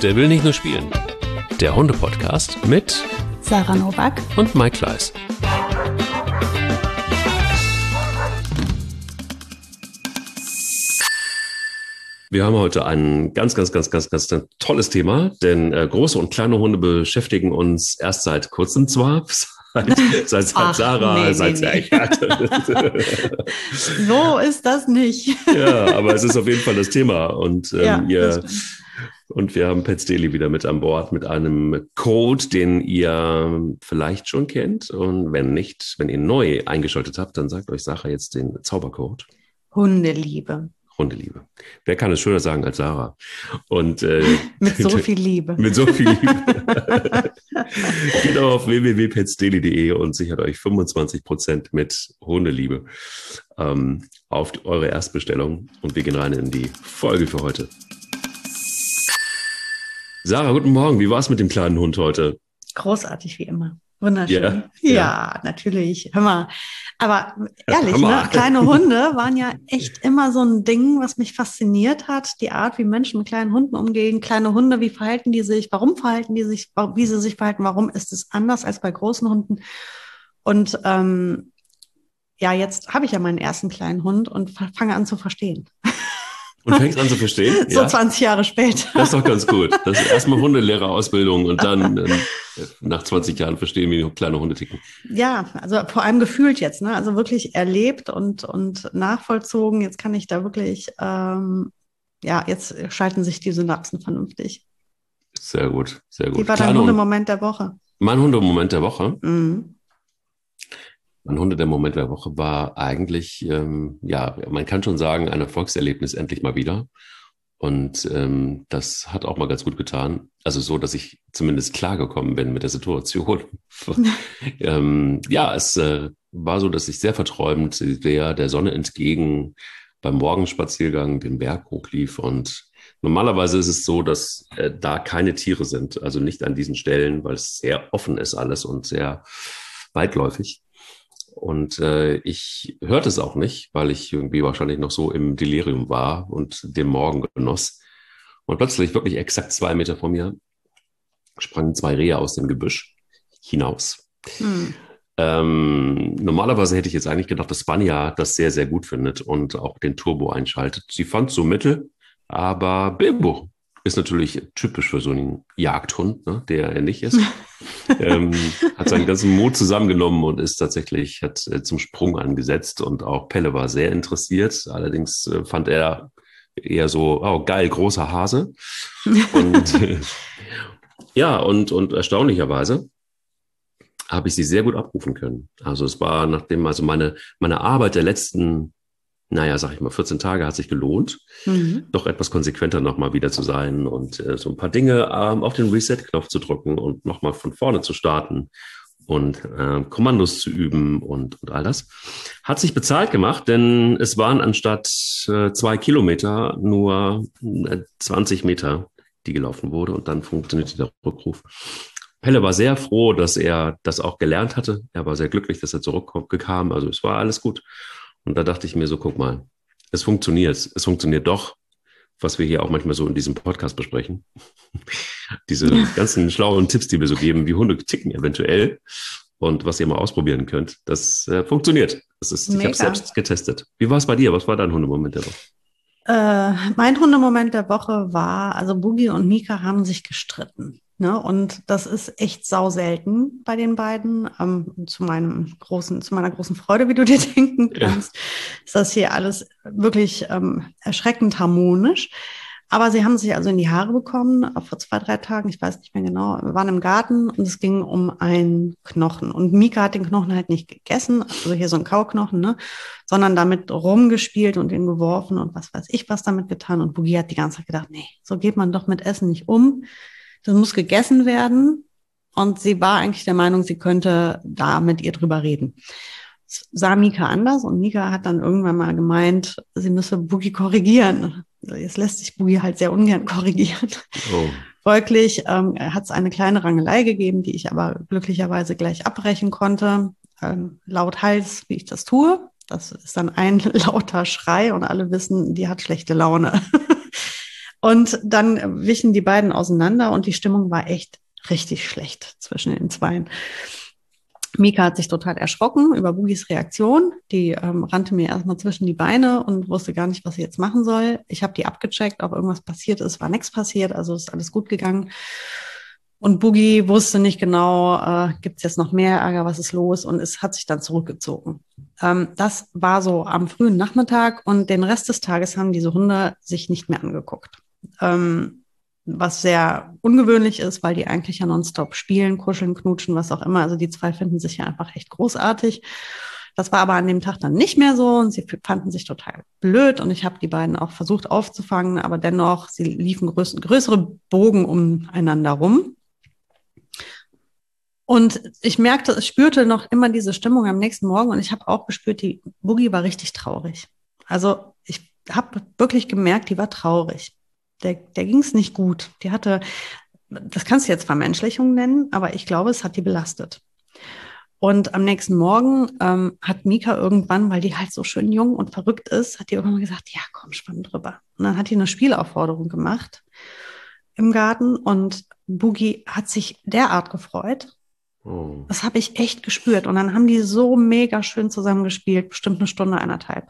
Der will nicht nur spielen. Der Hunde-Podcast mit Sarah Nowak und Mike Kleiss. Wir haben heute ein ganz tolles Thema, denn große und kleine Hunde beschäftigen uns erst seit kurzem zwar, seit Sarah, seit Eckhart. So ist das nicht. Ja, aber es ist auf jeden Fall das Thema und und wir haben Pets Daily wieder mit an Bord mit einem Code, den ihr vielleicht schon kennt, und wenn nicht, wenn ihr neu eingeschaltet habt, dann sagt euch Sarah jetzt den Zaubercode. Hundeliebe. Hundeliebe. Wer kann es schöner sagen als Sarah? Und mit so viel Liebe. Mit so viel Liebe. Geht auf www.petsdaily.de und sichert euch 25% mit Hundeliebe auf eure Erstbestellung. Und wir gehen rein in die Folge für heute. Sarah, guten Morgen. Wie war es mit dem kleinen Hund heute? Großartig wie immer. Wunderschön. Ja. Ja, natürlich. Hör mal. Aber ehrlich, ne? Kleine Hunde waren ja echt immer so ein Ding, was mich fasziniert hat. Die Art, wie Menschen mit kleinen Hunden umgehen. Kleine Hunde, wie verhalten die sich? Warum verhalten die sich? Wie sie sich verhalten? Warum ist es anders als bei großen Hunden? Und jetzt habe ich ja meinen ersten kleinen Hund und fange an zu verstehen. Und fängst an zu verstehen? So 20 Jahre später. Das ist doch ganz gut. Das ist erstmal Hundelehrerausbildung und dann nach 20 Jahren verstehen, wie kleine Hunde ticken. Ja, also vor allem gefühlt jetzt, ne? Also wirklich erlebt und nachvollzogen. Jetzt kann ich da wirklich, jetzt schalten sich die Synapsen vernünftig. Sehr gut, sehr gut. Wie war dein Hundemoment der Woche? Mein Hundemoment der Woche? Mhm. Mein Hunde der Moment der Woche war eigentlich, man kann schon sagen, ein Erfolgserlebnis endlich mal wieder. Und das hat auch mal ganz gut getan. Also so, dass ich zumindest klargekommen bin mit der Situation. Es war so, dass ich sehr verträumt der Sonne entgegen beim Morgenspaziergang den Berg hochlief. Und normalerweise ist es so, dass da keine Tiere sind. Also nicht an diesen Stellen, weil es sehr offen ist alles und sehr weitläufig. Und ich hörte es auch nicht, weil ich irgendwie wahrscheinlich noch so im Delirium war und den Morgen genoss. Und plötzlich, wirklich exakt 2 Meter vor mir, sprangen 2 Rehe aus dem Gebüsch hinaus. Normalerweise hätte ich jetzt eigentlich gedacht, dass Vanya das sehr, sehr gut findet und auch den Turbo einschaltet. Sie fand so mittel, aber Bilbo ist natürlich typisch für so einen Jagdhund, ne, der er nicht ist. Hat seinen ganzen Mut zusammengenommen und hat zum Sprung angesetzt, und auch Pelle war sehr interessiert. Allerdings fand er eher so, oh geil, großer Hase. Und und erstaunlicherweise habe ich sie sehr gut abrufen können. Also es war meine Arbeit der letzten 14 Tage hat sich gelohnt, doch etwas konsequenter nochmal wieder zu sein und so ein paar Dinge auf den Reset-Knopf zu drücken und nochmal von vorne zu starten und Kommandos zu üben und all das. Hat sich bezahlt gemacht, denn es waren anstatt 2 Kilometer nur 20 Meter, die gelaufen wurde, und dann funktionierte der Rückruf. Pelle war sehr froh, dass er das auch gelernt hatte. Er war sehr glücklich, dass er zurückkam. Also es war alles gut. Und da dachte ich mir so, guck mal, es funktioniert. Es funktioniert doch, was wir hier auch manchmal so in diesem Podcast besprechen. Diese ganzen schlauen Tipps, die wir so geben, wie Hunde ticken eventuell und was ihr mal ausprobieren könnt, das funktioniert. Ich habe es selbst getestet. Wie war es bei dir? Was war dein Hundemoment der Woche? Mein Hundemoment der Woche war, also Boogie und Mika haben sich gestritten. Ne? Und das ist echt sau selten bei den beiden. Zu meiner großen Freude, wie du dir denken kannst, ist das hier alles wirklich erschreckend harmonisch. Aber sie haben sich also in die Haare bekommen, vor 2-3 Tagen, ich weiß nicht mehr genau. Wir waren im Garten und es ging um einen Knochen. Und Mika hat den Knochen halt nicht gegessen, also hier so ein Kauknochen, ne? Sondern damit rumgespielt und ihn geworfen und was weiß ich was damit getan. Und Boogie hat die ganze Zeit gedacht, nee, so geht man doch mit Essen nicht um. Das muss gegessen werden. Und sie war eigentlich der Meinung, sie könnte da mit ihr drüber reden. Das sah Mika anders, und Mika hat dann irgendwann mal gemeint, sie müsse Boogie korrigieren. Jetzt lässt sich Boogie halt sehr ungern korrigieren. Oh. Folglich hat es eine kleine Rangelei gegeben, die ich aber glücklicherweise gleich abbrechen konnte. Laut Hals, wie ich das tue. Das ist dann ein lauter Schrei und alle wissen, die hat schlechte Laune. Und dann wichen die beiden auseinander und die Stimmung war echt richtig schlecht zwischen den Zweien. Mika hat sich total erschrocken über Bugis Reaktion. Die rannte mir erstmal zwischen die Beine und wusste gar nicht, was sie jetzt machen soll. Ich habe die abgecheckt, ob irgendwas passiert ist. War nichts passiert, also ist alles gut gegangen. Und Boogie wusste nicht genau, gibt es jetzt noch mehr Ärger, was ist los? Und es hat sich dann zurückgezogen. Das war so am frühen Nachmittag und den Rest des Tages haben diese Hunde sich nicht mehr angeguckt. Was sehr ungewöhnlich ist, weil die eigentlich ja nonstop spielen, kuscheln, knutschen, was auch immer. Also die zwei finden sich ja einfach echt großartig. Das war aber an dem Tag dann nicht mehr so und sie fanden sich total blöd und ich habe die beiden auch versucht aufzufangen, aber dennoch, sie liefen größere Bogen umeinander rum. Und ich spürte noch immer diese Stimmung am nächsten Morgen und ich habe auch gespürt, die Boogie war richtig traurig. Also ich habe wirklich gemerkt, die war traurig. Der ging es nicht gut. Die hatte, das kannst du jetzt Vermenschlichung nennen, aber ich glaube, es hat die belastet. Und am nächsten Morgen hat Mika irgendwann, weil die halt so schön jung und verrückt ist, hat die irgendwann gesagt, ja, komm, spann drüber. Und dann hat die eine Spielaufforderung gemacht im Garten und Boogie hat sich derart gefreut. Oh. Das habe ich echt gespürt. Und dann haben die so mega schön zusammengespielt, bestimmt eine Stunde, 1,5.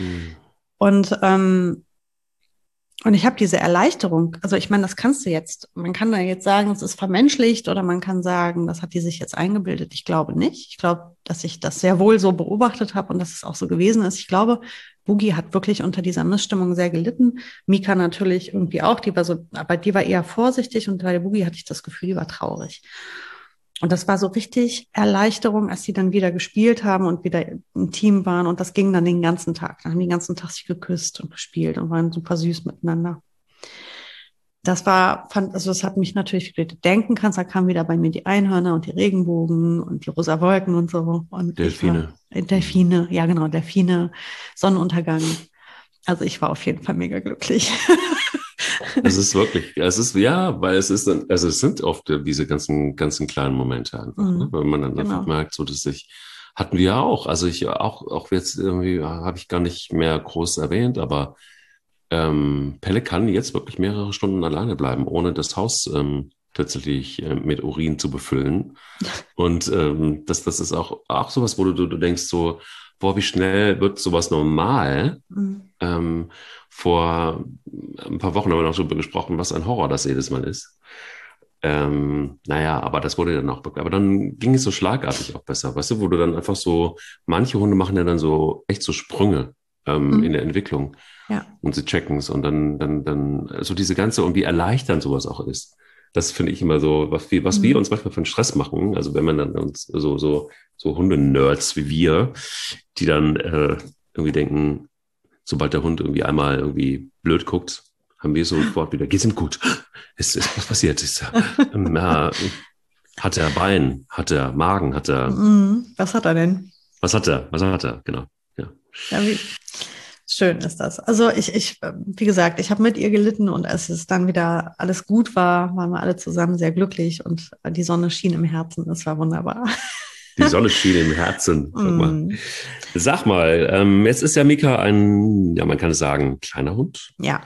Und ich habe diese Erleichterung, also ich meine, das kannst du jetzt, man kann da jetzt sagen, es ist vermenschlicht oder man kann sagen, das hat die sich jetzt eingebildet. Ich glaube nicht. Ich glaube, dass ich das sehr wohl so beobachtet habe und dass es auch so gewesen ist. Ich glaube, Boogie hat wirklich unter dieser Missstimmung sehr gelitten. Mika natürlich irgendwie auch, die war so, aber die war eher vorsichtig und bei der Boogie hatte ich das Gefühl, die war traurig. Und das war so richtig Erleichterung, als die dann wieder gespielt haben und wieder im Team waren. Und das ging dann den ganzen Tag. Dann haben die den ganzen Tag sich geküsst und gespielt und waren super süß miteinander. Das hat mich natürlich, wie du denken kannst, da kamen wieder bei mir die Einhörner und die Regenbogen und die rosa Wolken und so. Und Delfine. Delfine, ja genau, Delfine, Sonnenuntergang. Also ich war auf jeden Fall mega glücklich. Es ist wirklich, ja, weil es sind oft diese ganzen kleinen Momente einfach, ne? Weil man dann einfach merkt, so dass hatten wir auch, also ich auch jetzt irgendwie habe ich gar nicht mehr groß erwähnt, aber Pelle kann jetzt wirklich mehrere Stunden alleine bleiben, ohne das Haus tatsächlich mit Urin zu befüllen. Und das ist auch sowas, wo du denkst so, boah, wie schnell wird sowas normal? Vor ein paar Wochen haben wir noch darüber gesprochen, was ein Horror das jedes Mal ist. Aber das wurde dann auch, aber dann ging es so schlagartig auch besser, weißt du, wo du dann einfach so, manche Hunde machen ja dann so echt so Sprünge in der Entwicklung. Ja. Und sie checken es und dann so diese ganze und wie erleichternd sowas auch ist. Das finde ich immer so, was wir uns manchmal für einen Stress machen. Also wenn man dann uns so Hunde-Nerds wie wir, die dann irgendwie denken, sobald der Hund irgendwie einmal irgendwie blöd guckt, haben wir sofort wieder, geht's ihm gut? Ist was passiert? Hat er Bein? Hat er Magen? Hat er... Was hat er denn? Was hat er? Genau. Ja. Wie schön ist das. Also wie gesagt, ich habe mit ihr gelitten und als es dann wieder alles gut war, waren wir alle zusammen sehr glücklich und die Sonne schien im Herzen. Das war wunderbar. Die Sonne schien im Herzen. Sag mal, jetzt ist ja Mika man kann es sagen, kleiner Hund. Ja.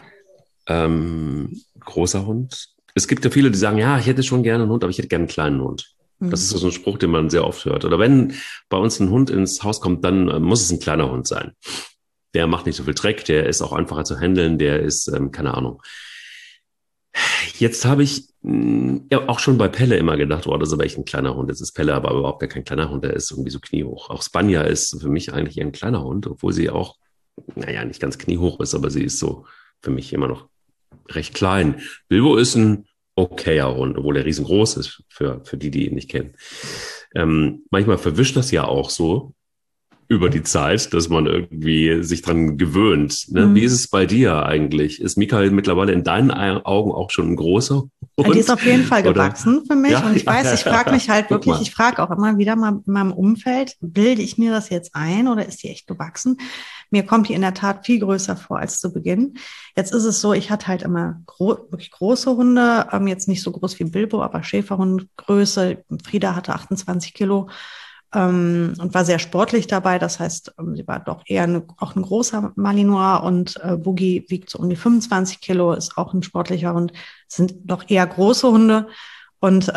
Großer Hund. Es gibt ja viele, die sagen, ja, ich hätte schon gerne einen Hund, aber ich hätte gerne einen kleinen Hund. Das ist so ein Spruch, den man sehr oft hört. Oder wenn bei uns ein Hund ins Haus kommt, dann muss es ein kleiner Hund sein. Der macht nicht so viel Dreck, der ist auch einfacher zu handeln, der ist, keine Ahnung. Jetzt habe ich auch schon bei Pelle immer gedacht, das ist aber echt ein kleiner Hund. Jetzt ist Pelle aber überhaupt gar kein kleiner Hund, der ist irgendwie so kniehoch. Auch Spanja ist für mich eigentlich eher ein kleiner Hund, obwohl sie auch, nicht ganz kniehoch ist, aber sie ist so für mich immer noch recht klein. Bilbo ist ein okayer Hund, obwohl er riesengroß ist, für die ihn nicht kennen. Manchmal verwischt das ja auch so über die Zeit, dass man irgendwie sich dran gewöhnt. Ne? Wie ist es bei dir eigentlich? Ist Mikael mittlerweile in deinen Augen auch schon ein großer Hund? Ja, die ist auf jeden Fall gewachsen für mich. Ja, und ich frage mich halt wirklich, ich frage auch immer wieder mal in meinem Umfeld, bilde ich mir das jetzt ein oder ist die echt gewachsen? Mir kommt die in der Tat viel größer vor als zu Beginn. Jetzt ist es so, ich hatte halt immer wirklich große Hunde, jetzt nicht so groß wie Bilbo, aber Schäferhundgröße. Frieda hatte 28 Kilo. und war sehr sportlich dabei. Das heißt, sie war doch eher auch ein großer Malinois und Boogie wiegt so um die 25 Kilo, ist auch ein sportlicher Hund. Das sind doch eher große Hunde und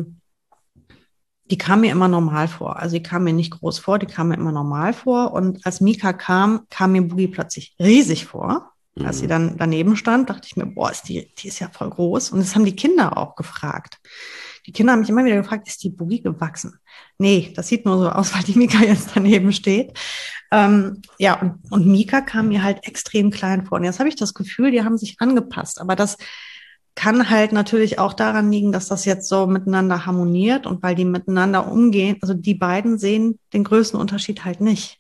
die kam mir immer normal vor. Also die kam mir nicht groß vor, die kam mir immer normal vor. Und als Mika kam mir Boogie plötzlich riesig vor. Als sie dann daneben stand, dachte ich mir, boah, die ist ja voll groß. Und das haben die Kinder auch gefragt. Die Kinder haben mich immer wieder gefragt, ist die Boogie gewachsen? Nee, das sieht nur so aus, weil die Mika jetzt daneben steht. Ja, und Mika kam mir halt extrem klein vor. Und jetzt habe ich das Gefühl, die haben sich angepasst. Aber das kann halt natürlich auch daran liegen, dass das jetzt so miteinander harmoniert und weil die miteinander umgehen. Also die beiden sehen den größten Unterschied halt nicht.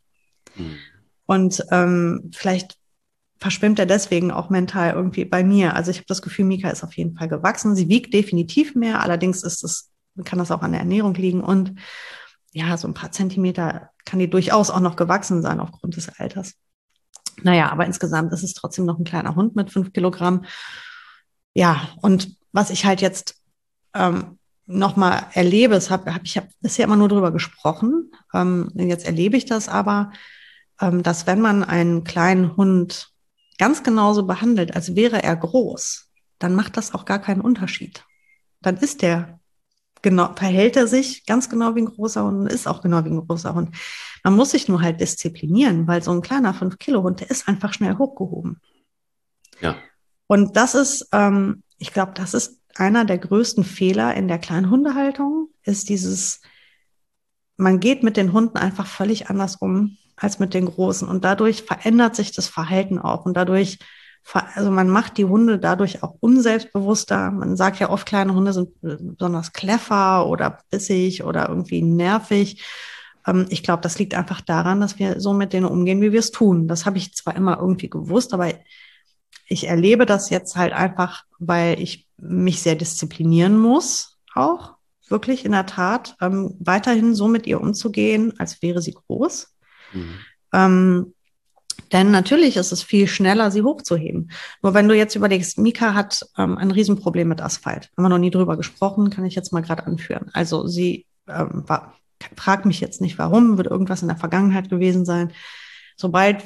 Und vielleicht verschwimmt er deswegen auch mental irgendwie bei mir. Also ich habe das Gefühl, Mika ist auf jeden Fall gewachsen. Sie wiegt definitiv mehr, allerdings kann das auch an der Ernährung liegen. Und ja, so ein paar Zentimeter kann die durchaus auch noch gewachsen sein aufgrund des Alters. Naja, aber insgesamt ist es trotzdem noch ein kleiner Hund mit 5 Kilogramm. Ja, und was ich halt jetzt nochmal erlebe, ich habe bisher immer nur drüber gesprochen. Jetzt erlebe ich das aber, dass wenn man einen kleinen Hund ganz genauso behandelt, als wäre er groß, dann macht das auch gar keinen Unterschied. Dann verhält er sich ganz genau wie ein großer Hund und ist auch genau wie ein großer Hund. Man muss sich nur halt disziplinieren, weil so ein kleiner 5-Kilo-Hund, der ist einfach schnell hochgehoben. Ja. Und das ist, ich glaube, das ist einer der größten Fehler in der Kleinhundehaltung, ist man geht mit den Hunden einfach völlig anders um als mit den Großen. Und dadurch verändert sich das Verhalten auch. Und also man macht die Hunde dadurch auch unselbstbewusster. Man sagt ja oft, kleine Hunde sind besonders clever oder bissig oder irgendwie nervig. Ich glaube, das liegt einfach daran, dass wir so mit denen umgehen, wie wir es tun. Das habe ich zwar immer irgendwie gewusst, aber ich erlebe das jetzt halt einfach, weil ich mich sehr disziplinieren muss, auch wirklich in der Tat, weiterhin so mit ihr umzugehen, als wäre sie groß. Denn natürlich ist es viel schneller, sie hochzuheben. Nur wenn du jetzt überlegst, Mika hat ein Riesenproblem mit Asphalt. Haben wir noch nie drüber gesprochen, kann ich jetzt mal gerade anführen. Also sie frag mich jetzt nicht, warum, wird irgendwas in der Vergangenheit gewesen sein. Sobald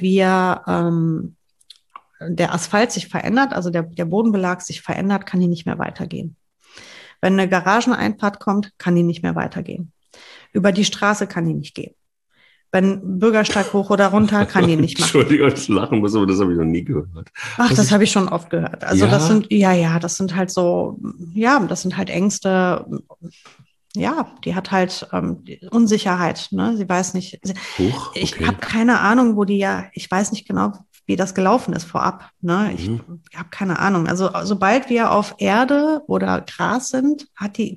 der Asphalt sich verändert, also der Bodenbelag sich verändert, kann die nicht mehr weitergehen. Wenn eine Garageneinfahrt kommt, kann die nicht mehr weitergehen. Über die Straße kann die nicht gehen. Wenn Bürgersteig hoch oder runter, kann die nicht machen. Entschuldigung, ich lachen muss, aber das habe ich noch nie gehört. Ach, das habe ich schon oft gehört. Also das sind halt so, das sind halt Ängste. Ja, die hat halt Unsicherheit. Ne? Sie weiß nicht. Okay. Ich habe keine Ahnung, ich weiß nicht genau, wie das gelaufen ist vorab. Ne? Ich habe keine Ahnung. Also sobald wir auf Erde oder Gras sind,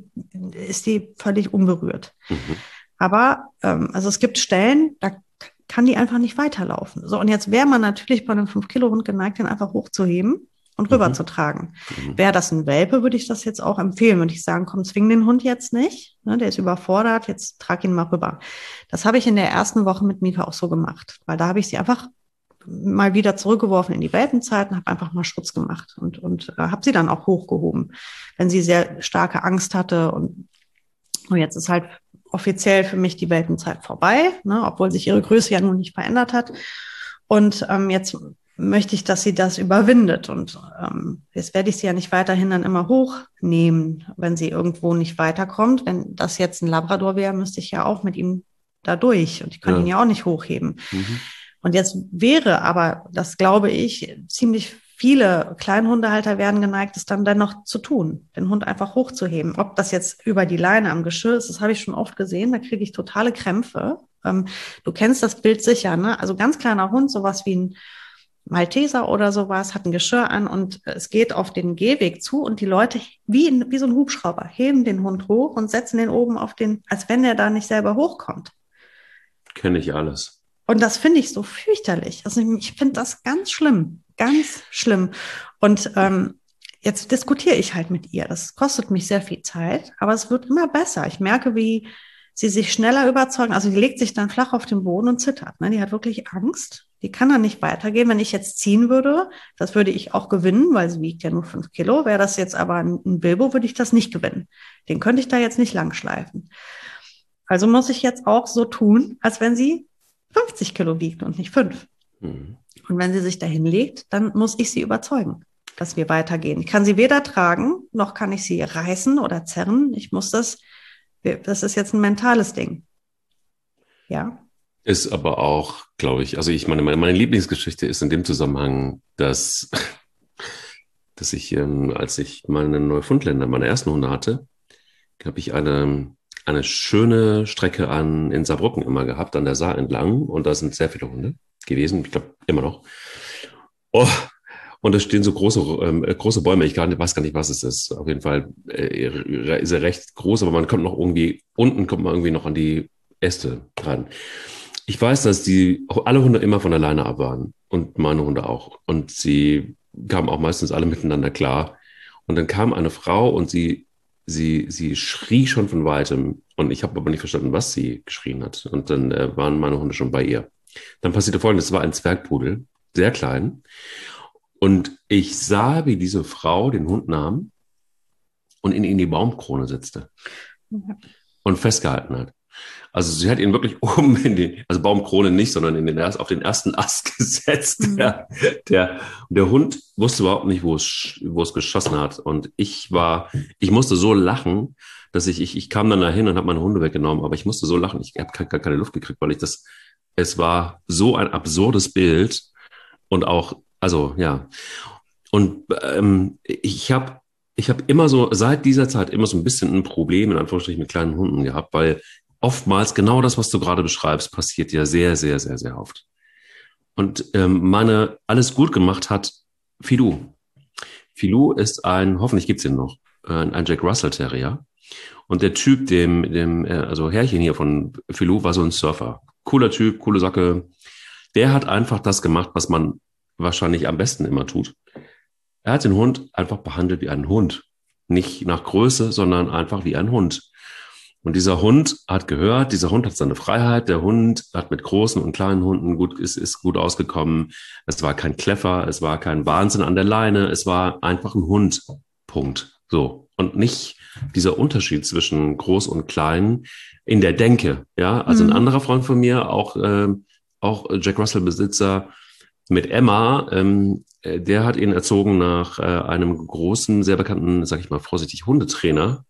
ist die völlig unberührt. Aber also es gibt Stellen, da kann die einfach nicht weiterlaufen. So, und jetzt wäre man natürlich bei einem 5-Kilo-Hund geneigt, den einfach hochzuheben und rüberzutragen. Wäre das ein Welpe, würde ich das jetzt auch empfehlen. Würde ich sagen, komm, zwing den Hund jetzt nicht. Ne, der ist überfordert, jetzt trag ihn mal rüber. Das habe ich in der ersten Woche mit Mika auch so gemacht, weil da habe ich sie einfach mal wieder zurückgeworfen in die Welpenzeit und habe einfach mal Schutz gemacht und habe sie dann auch hochgehoben, wenn sie sehr starke Angst hatte. Und jetzt ist halt offiziell für mich die Welpenzeit vorbei, ne, obwohl sich ihre Größe ja nun nicht verändert hat. Und jetzt möchte ich, dass sie das überwindet. Und jetzt werde ich sie ja nicht weiterhin dann immer hochnehmen, wenn sie irgendwo nicht weiterkommt. Wenn das jetzt ein Labrador wäre, müsste ich ja auch mit ihm da durch. Und ich kann ihn ja auch nicht hochheben. Und jetzt wäre aber, das glaube ich, ziemlich viele Kleinhundehalter werden geneigt, es dann dennoch zu tun, den Hund einfach hochzuheben. Ob das jetzt über die Leine am Geschirr ist, das habe ich schon oft gesehen, da kriege ich totale Krämpfe. Du kennst das Bild sicher, ne? Also ganz kleiner Hund, sowas wie ein Malteser oder sowas, hat ein Geschirr an und es geht auf den Gehweg zu und die Leute, wie so ein Hubschrauber, heben den Hund hoch und setzen den oben als wenn der da nicht selber hochkommt. Kenne ich alles. Und das finde ich so fürchterlich. Also ich finde das ganz schlimm, ganz schlimm. Und jetzt diskutiere ich halt mit ihr. Das kostet mich sehr viel Zeit, aber es wird immer besser. Ich merke, wie sie sich schneller überzeugen. Also die legt sich dann flach auf den Boden und zittert. Ne? Die hat wirklich Angst. Die kann dann nicht weitergehen. Wenn ich jetzt ziehen würde, das würde ich auch gewinnen, weil sie wiegt ja nur 5 Kilo. Wäre das jetzt aber ein Bilbo, würde ich das nicht gewinnen. Den könnte ich da jetzt nicht lang schleifen. Also muss ich jetzt auch so tun, als wenn sie 50 Kilo wiegt und nicht 5. Und wenn sie sich dahin legt, dann muss ich sie überzeugen, dass wir weitergehen. Ich kann sie weder tragen, noch kann ich sie reißen oder zerren. Das ist jetzt ein mentales Ding. Ja. Ist aber auch, glaube ich, also ich meine Lieblingsgeschichte ist in dem Zusammenhang, dass ich, als ich meine Neufundländer, meine ersten Hunde hatte, habe ich eine schöne Strecke in Saarbrücken immer gehabt, an der Saar entlang. Und da sind sehr viele Hunde gewesen, ich glaube immer noch. Oh, und da stehen so große Bäume. Weiß gar nicht, was es ist. Auf jeden Fall ist er recht groß, aber unten kommt man irgendwie noch an die Äste dran. Ich weiß, dass alle Hunde immer von alleine ab waren. Und meine Hunde auch. Und sie kamen auch meistens alle miteinander klar. Und dann kam eine Frau und sie schrie schon von weitem. Und ich habe aber nicht verstanden, was sie geschrien hat. Und dann waren meine Hunde schon bei ihr. Dann passierte Folgendes: Es war ein Zwergpudel, sehr klein. Und ich sah, wie diese Frau den Hund nahm und ihn in die Baumkrone setzte und festgehalten hat. Also sie hat ihn wirklich oben also Baumkrone nicht, sondern auf den ersten Ast gesetzt. Der Hund wusste überhaupt nicht, wo es geschossen hat. Und ich musste so lachen, dass ich kam dann dahin und habe meine Hunde weggenommen, aber ich musste so lachen, ich habe gar keine Luft gekriegt, weil es war so ein absurdes Bild und auch, also ja. Und ich habe immer so, seit dieser Zeit immer so ein bisschen ein Problem, in Anführungsstrichen, mit kleinen Hunden gehabt, weil oftmals genau das, was du gerade beschreibst, passiert ja sehr, sehr, sehr, sehr oft. Und alles gut gemacht hat Filou. Filou ist hoffentlich gibt's ihn noch, ein Jack Russell Terrier. Und der Typ, also Herrchen hier von Filou, war so ein Surfer. Cooler Typ, coole Socke. Der hat einfach das gemacht, was man wahrscheinlich am besten immer tut. Er hat den Hund einfach behandelt wie einen Hund. Nicht nach Größe, sondern einfach wie ein Hund. Und dieser Hund hat gehört, dieser Hund hat seine Freiheit. Der Hund hat mit großen und kleinen Hunden ist gut ausgekommen. Es war kein Kleffer, es war kein Wahnsinn an der Leine. Es war einfach ein Hund. Punkt. So. Und nicht dieser Unterschied zwischen groß und klein in der Denke. Ja, also ein anderer Freund von mir, auch Jack Russell Besitzer mit Emma, der hat ihn erzogen nach einem großen, sehr bekannten, sag ich mal vorsichtig, Hundetrainer.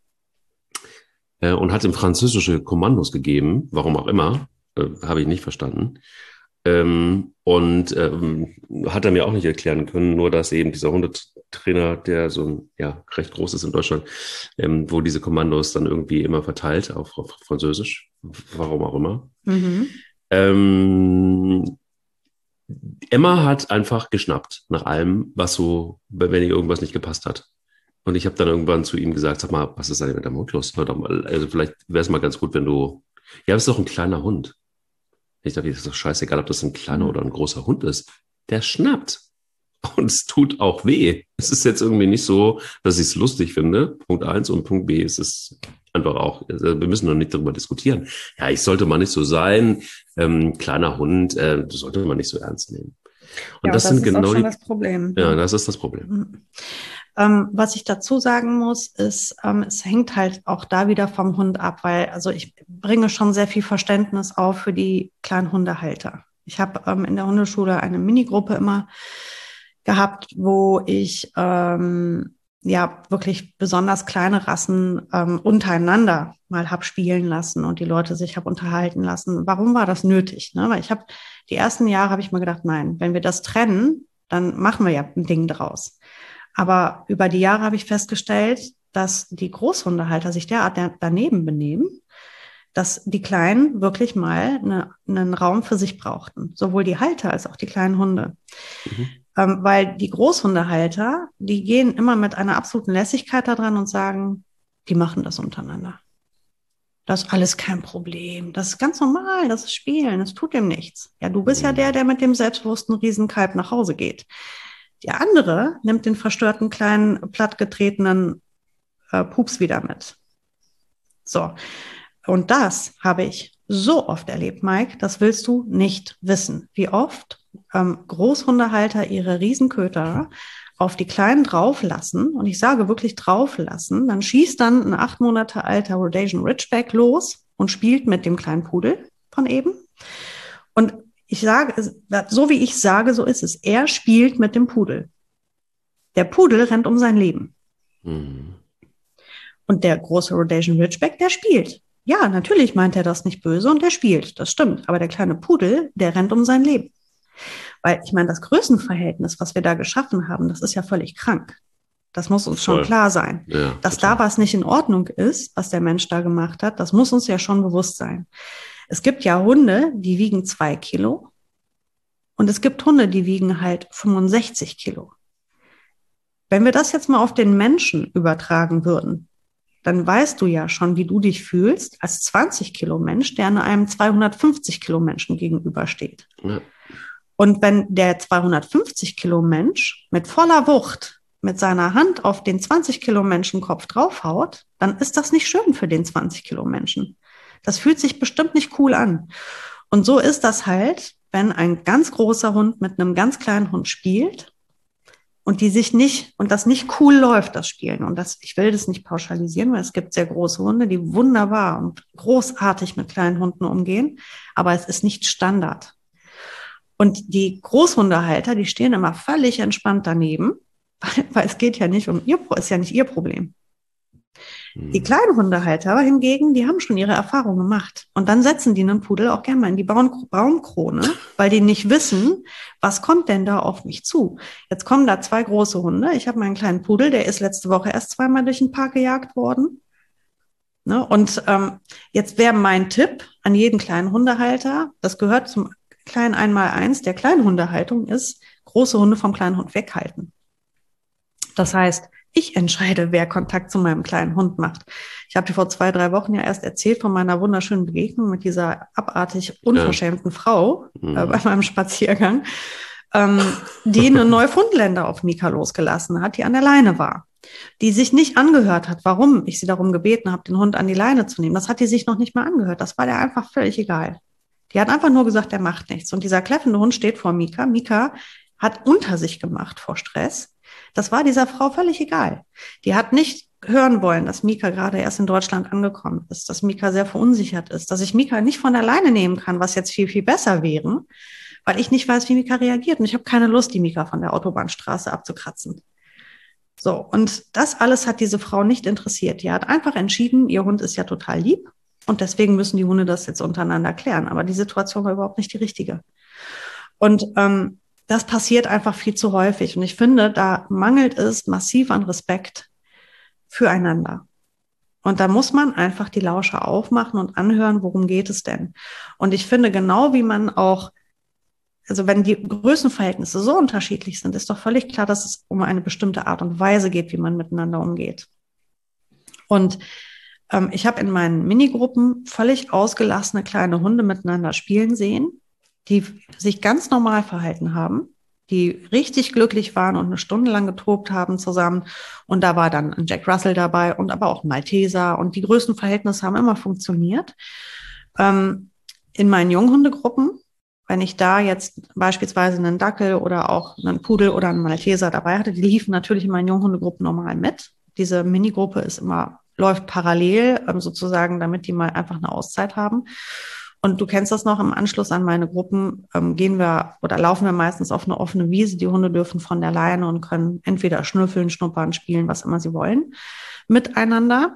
Und hat ihm französische Kommandos gegeben, warum auch immer, habe ich nicht verstanden. Hat er mir auch nicht erklären können, nur dass eben dieser Hundetrainer, der recht groß ist in Deutschland, wo diese Kommandos dann irgendwie immer verteilt auf Französisch, warum auch immer. Emma hat einfach geschnappt nach allem, was so, wenn ihr irgendwas nicht gepasst hat. Und ich habe dann irgendwann zu ihm gesagt, sag mal, was ist eigentlich mit deinem Hund los? Hör doch mal, also vielleicht wäre es mal ganz gut, wenn das ist doch ein kleiner Hund. Ich dachte, das ist doch scheißegal, ob das ein kleiner oder ein großer Hund ist. Der schnappt. Und es tut auch weh. Es ist jetzt irgendwie nicht so, dass ich es lustig finde. Punkt 1 und Punkt B ist es einfach auch. Also wir müssen noch nicht darüber diskutieren. Ja, ich sollte mal nicht so sein. Kleiner Hund, das sollte man nicht so ernst nehmen. Und das sind genau das Problem. Ja, das ist das Problem. Was ich dazu sagen muss, ist, es hängt halt auch da wieder vom Hund ab, weil also ich bringe schon sehr viel Verständnis auf für die kleinen Hundehalter. Ich habe in der Hundeschule eine Minigruppe immer gehabt, wo ich wirklich besonders kleine Rassen untereinander mal hab spielen lassen und die Leute sich hab unterhalten lassen. Warum war das nötig? Ne? Weil die ersten Jahre habe ich mir gedacht, nein, wenn wir das trennen, dann machen wir ja ein Ding draus. Aber über die Jahre habe ich festgestellt, dass die Großhundehalter sich derart daneben benehmen, dass die Kleinen wirklich mal einen Raum für sich brauchten. Sowohl die Halter als auch die kleinen Hunde. Weil die Großhundehalter, die gehen immer mit einer absoluten Lässigkeit da dran und sagen, die machen das untereinander. Das ist alles kein Problem. Das ist ganz normal, das ist Spielen, das tut dem nichts. Ja, du bist ja der mit dem selbstbewussten Riesenkalb nach Hause geht. Der andere nimmt den verstörten, kleinen, plattgetretenen Pups wieder mit. So. Und das habe ich so oft erlebt, Mike, das willst du nicht wissen. Wie oft Großhundehalter ihre Riesenköter auf die Kleinen drauflassen, und ich sage wirklich drauflassen, dann schießt dann ein 8 Monate alter Rhodesian Ridgeback los und spielt mit dem kleinen Pudel von eben. Und ich sage, so wie ich sage, so ist es. Er spielt mit dem Pudel. Der Pudel rennt um sein Leben. Mhm. Und der große Rhodesian Ridgeback, der spielt. Ja, natürlich meint er das nicht böse und der spielt. Das stimmt. Aber der kleine Pudel, der rennt um sein Leben. Weil ich meine, das Größenverhältnis, was wir da geschaffen haben, das ist ja völlig krank. Das muss uns schon klar sein. Ja, dass total. Da was nicht in Ordnung ist, was der Mensch da gemacht hat, das muss uns ja schon bewusst sein. Es gibt ja Hunde, die wiegen 2 Kilo und es gibt Hunde, die wiegen halt 65 Kilo. Wenn wir das jetzt mal auf den Menschen übertragen würden, dann weißt du ja schon, wie du dich fühlst als 20 Kilo Mensch, der einem 250 Kilo Menschen gegenübersteht. Ja. Und wenn der 250 Kilo Mensch mit voller Wucht mit seiner Hand auf den 20 Kilo Menschenkopf draufhaut, dann ist das nicht schön für den 20 Kilo Menschen. Das fühlt sich bestimmt nicht cool an. Und so ist das halt, wenn ein ganz großer Hund mit einem ganz kleinen Hund spielt und die sich nicht, und das nicht cool läuft, das Spielen. Und das, ich will das nicht pauschalisieren, weil es gibt sehr große Hunde, die wunderbar und großartig mit kleinen Hunden umgehen, aber es ist nicht Standard. Und die Großhundehalter, die stehen immer völlig entspannt daneben, weil es geht ja nicht ist ja nicht ihr Problem. Die kleinen Hundehalter hingegen, die haben schon ihre Erfahrungen gemacht. Und dann setzen die einen Pudel auch gerne mal in die Baumkrone, weil die nicht wissen, was kommt denn da auf mich zu. Jetzt kommen da 2 große Hunde. Ich habe meinen kleinen Pudel, der ist letzte Woche erst 2-mal durch den Park gejagt worden. Ne? Und jetzt wäre mein Tipp an jeden kleinen Hundehalter, das gehört zum kleinen 1x1 der Kleinhundehaltung, ist, große Hunde vom kleinen Hund weghalten. Das heißt, ich entscheide, wer Kontakt zu meinem kleinen Hund macht. Ich habe dir vor 2-3 Wochen ja erst erzählt von meiner wunderschönen Begegnung mit dieser abartig unverschämten Frau bei meinem Spaziergang, die eine Neufundländer auf Mika losgelassen hat, die an der Leine war, die sich nicht angehört hat, warum ich sie darum gebeten habe, den Hund an die Leine zu nehmen. Das hat die sich noch nicht mal angehört. Das war der einfach völlig egal. Die hat einfach nur gesagt, der macht nichts. Und dieser kläffende Hund steht vor Mika. Mika hat unter sich gemacht vor Stress. Das war dieser Frau völlig egal. Die hat nicht hören wollen, dass Mika gerade erst in Deutschland angekommen ist, dass Mika sehr verunsichert ist, dass ich Mika nicht von der Leine nehmen kann, was jetzt viel, viel besser wäre, weil ich nicht weiß, wie Mika reagiert. Und ich habe keine Lust, die Mika von der Autobahnstraße abzukratzen. So, und das alles hat diese Frau nicht interessiert. Die hat einfach entschieden, ihr Hund ist ja total lieb und deswegen müssen die Hunde das jetzt untereinander klären. Aber die Situation war überhaupt nicht die richtige. Und das passiert einfach viel zu häufig. Und ich finde, da mangelt es massiv an Respekt füreinander. Und da muss man einfach die Lauscher aufmachen und anhören, worum geht es denn? Und ich finde, genau wie man auch, also wenn die Größenverhältnisse so unterschiedlich sind, ist doch völlig klar, dass es um eine bestimmte Art und Weise geht, wie man miteinander umgeht. Und ich habe in meinen Minigruppen völlig ausgelassene kleine Hunde miteinander spielen sehen, die sich ganz normal verhalten haben, die richtig glücklich waren und eine Stunde lang getobt haben zusammen. Und da war dann ein Jack Russell dabei und aber auch ein Malteser. Und die Größenverhältnisse haben immer funktioniert. In meinen Junghundegruppen, wenn ich da jetzt beispielsweise einen Dackel oder auch einen Pudel oder einen Malteser dabei hatte, die liefen natürlich in meinen Junghundegruppen normal mit. Diese Minigruppe läuft parallel sozusagen, damit die mal einfach eine Auszeit haben. Und du kennst das noch, im Anschluss an meine Gruppen laufen wir meistens auf eine offene Wiese. Die Hunde dürfen von der Leine und können entweder schnüffeln, schnuppern, spielen, was immer sie wollen, miteinander.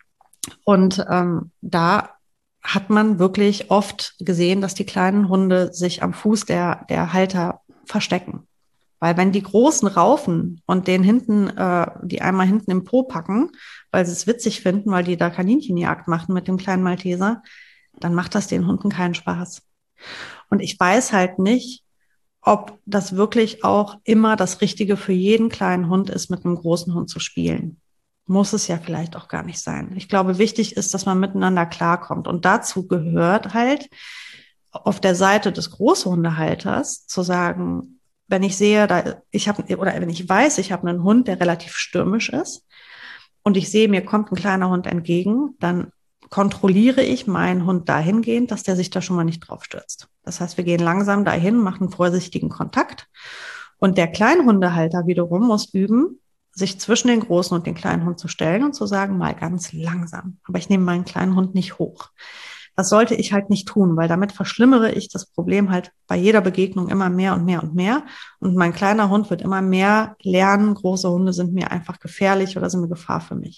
Und da hat man wirklich oft gesehen, dass die kleinen Hunde sich am Fuß der Halter verstecken. Weil wenn die Großen raufen und den hinten, die einmal hinten im Po packen, weil sie es witzig finden, weil die da Kaninchenjagd machen mit dem kleinen Malteser, dann macht das den Hunden keinen Spaß. Und ich weiß halt nicht, ob das wirklich auch immer das Richtige für jeden kleinen Hund ist, mit einem großen Hund zu spielen. Muss es ja vielleicht auch gar nicht sein. Ich glaube, wichtig ist, dass man miteinander klarkommt. Und dazu gehört halt auf der Seite des Großhundehalters zu sagen, wenn ich sehe, wenn ich weiß, ich habe einen Hund, der relativ stürmisch ist und ich sehe, mir kommt ein kleiner Hund entgegen, dann kontrolliere ich meinen Hund dahingehend, dass der sich da schon mal nicht drauf stürzt. Das heißt, wir gehen langsam dahin, machen vorsichtigen Kontakt. Und der Kleinhundehalter wiederum muss üben, sich zwischen den großen und den kleinen Hund zu stellen und zu sagen, mal ganz langsam. Aber ich nehme meinen kleinen Hund nicht hoch. Das sollte ich halt nicht tun, weil damit verschlimmere ich das Problem halt bei jeder Begegnung immer mehr und mehr und mehr. Und mein kleiner Hund wird immer mehr lernen, große Hunde sind mir einfach gefährlich oder sind eine Gefahr für mich.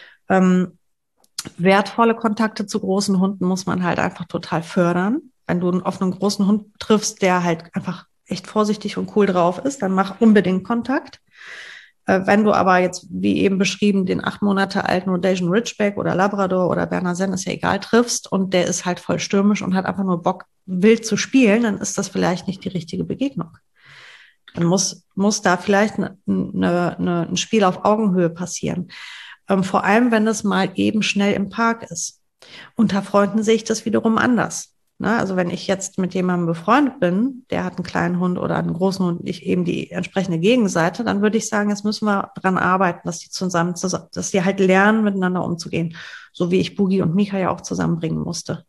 Wertvolle Kontakte zu großen Hunden muss man halt einfach total fördern. Wenn du auf einen großen Hund triffst, der halt einfach echt vorsichtig und cool drauf ist, dann mach unbedingt Kontakt. Wenn du aber jetzt, wie eben beschrieben, den 8 Monate alten Rhodesian Ridgeback oder Labrador oder Berner Senn, ist ja egal, triffst und der ist halt voll stürmisch und hat einfach nur Bock, wild zu spielen, dann ist das vielleicht nicht die richtige Begegnung. Dann muss da vielleicht ein Spiel auf Augenhöhe passieren. Vor allem, wenn es mal eben schnell im Park ist. Unter Freunden sehe ich das wiederum anders. Ne? Also wenn ich jetzt mit jemandem befreundet bin, der hat einen kleinen Hund oder einen großen Hund, ich eben die entsprechende Gegenseite, dann würde ich sagen, jetzt müssen wir dran arbeiten, dass die dass die halt lernen, miteinander umzugehen. So wie ich Boogie und Mika ja auch zusammenbringen musste.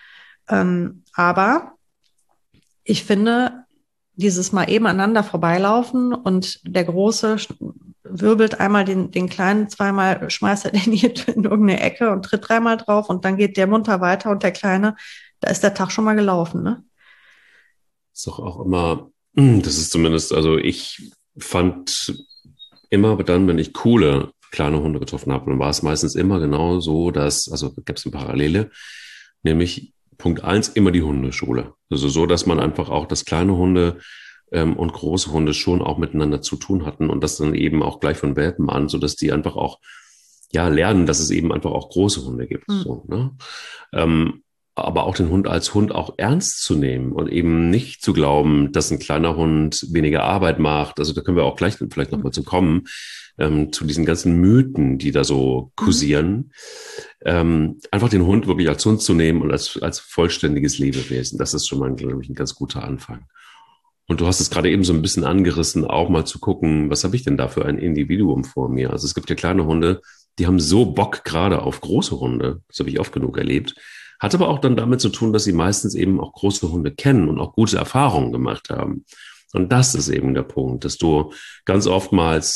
Aber ich finde, dieses mal eben aneinander vorbeilaufen und der Große wirbelt einmal den Kleinen zweimal, schmeißt er den hier in irgendeine Ecke und tritt dreimal drauf und dann geht der munter weiter und der Kleine, da ist der Tag schon mal gelaufen, ne? Ist doch auch immer, das ist zumindest, also ich fand immer dann, wenn ich coole kleine Hunde getroffen habe, dann war es meistens immer genau so, dass, also gab es eine Parallele, nämlich Punkt 1 immer die Hundeschule. Also so, dass man einfach auch, dass kleine Hunde und große Hunde schon auch miteinander zu tun hatten und das dann eben auch gleich von Welpen an, so dass die einfach auch ja lernen, dass es eben einfach auch große Hunde gibt. So, ne? Aber auch den Hund als Hund auch ernst zu nehmen und eben nicht zu glauben, dass ein kleiner Hund weniger Arbeit macht. Also da können wir auch gleich vielleicht nochmal zu kommen, zu diesen ganzen Mythen, die da so kursieren. Einfach den Hund wirklich als Hund zu nehmen und als vollständiges Lebewesen. Das ist schon mal, glaube ich, ein ganz guter Anfang. Und du hast es gerade eben so ein bisschen angerissen, auch mal zu gucken, was habe ich denn da für ein Individuum vor mir? Also es gibt ja kleine Hunde, die haben so Bock gerade auf große Hunde. Das habe ich oft genug erlebt. Hat aber auch dann damit zu tun, dass sie meistens eben auch große Hunde kennen und auch gute Erfahrungen gemacht haben. Und das ist eben der Punkt, dass du ganz oftmals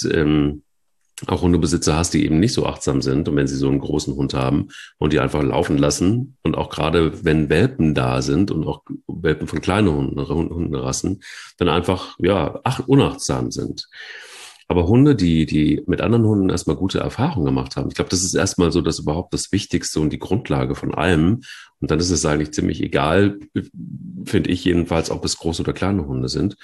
auch Hundebesitzer hast, die eben nicht so achtsam sind und wenn sie so einen großen Hund haben und die einfach laufen lassen und auch gerade wenn Welpen da sind und auch Welpen von kleinen Hunderassen, dann einfach ja unachtsam sind. Aber Hunde, die mit anderen Hunden erstmal gute Erfahrungen gemacht haben, ich glaube, das ist erstmal so das überhaupt das Wichtigste und die Grundlage von allem. Und dann ist es eigentlich ziemlich egal, finde ich jedenfalls, ob es große oder kleine Hunde sind.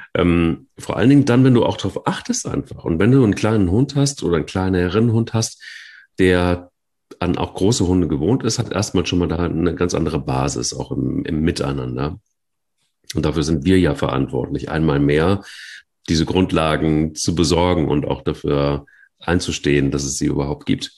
Vor allen Dingen dann, wenn du auch darauf achtest einfach. Und wenn du einen kleinen Hund hast oder einen kleineren Hund hast, der an auch große Hunde gewohnt ist, hat erstmal schon mal da eine ganz andere Basis, auch im Miteinander. Und dafür sind wir ja verantwortlich, einmal mehr diese Grundlagen zu besorgen und auch dafür einzustehen, dass es sie überhaupt gibt.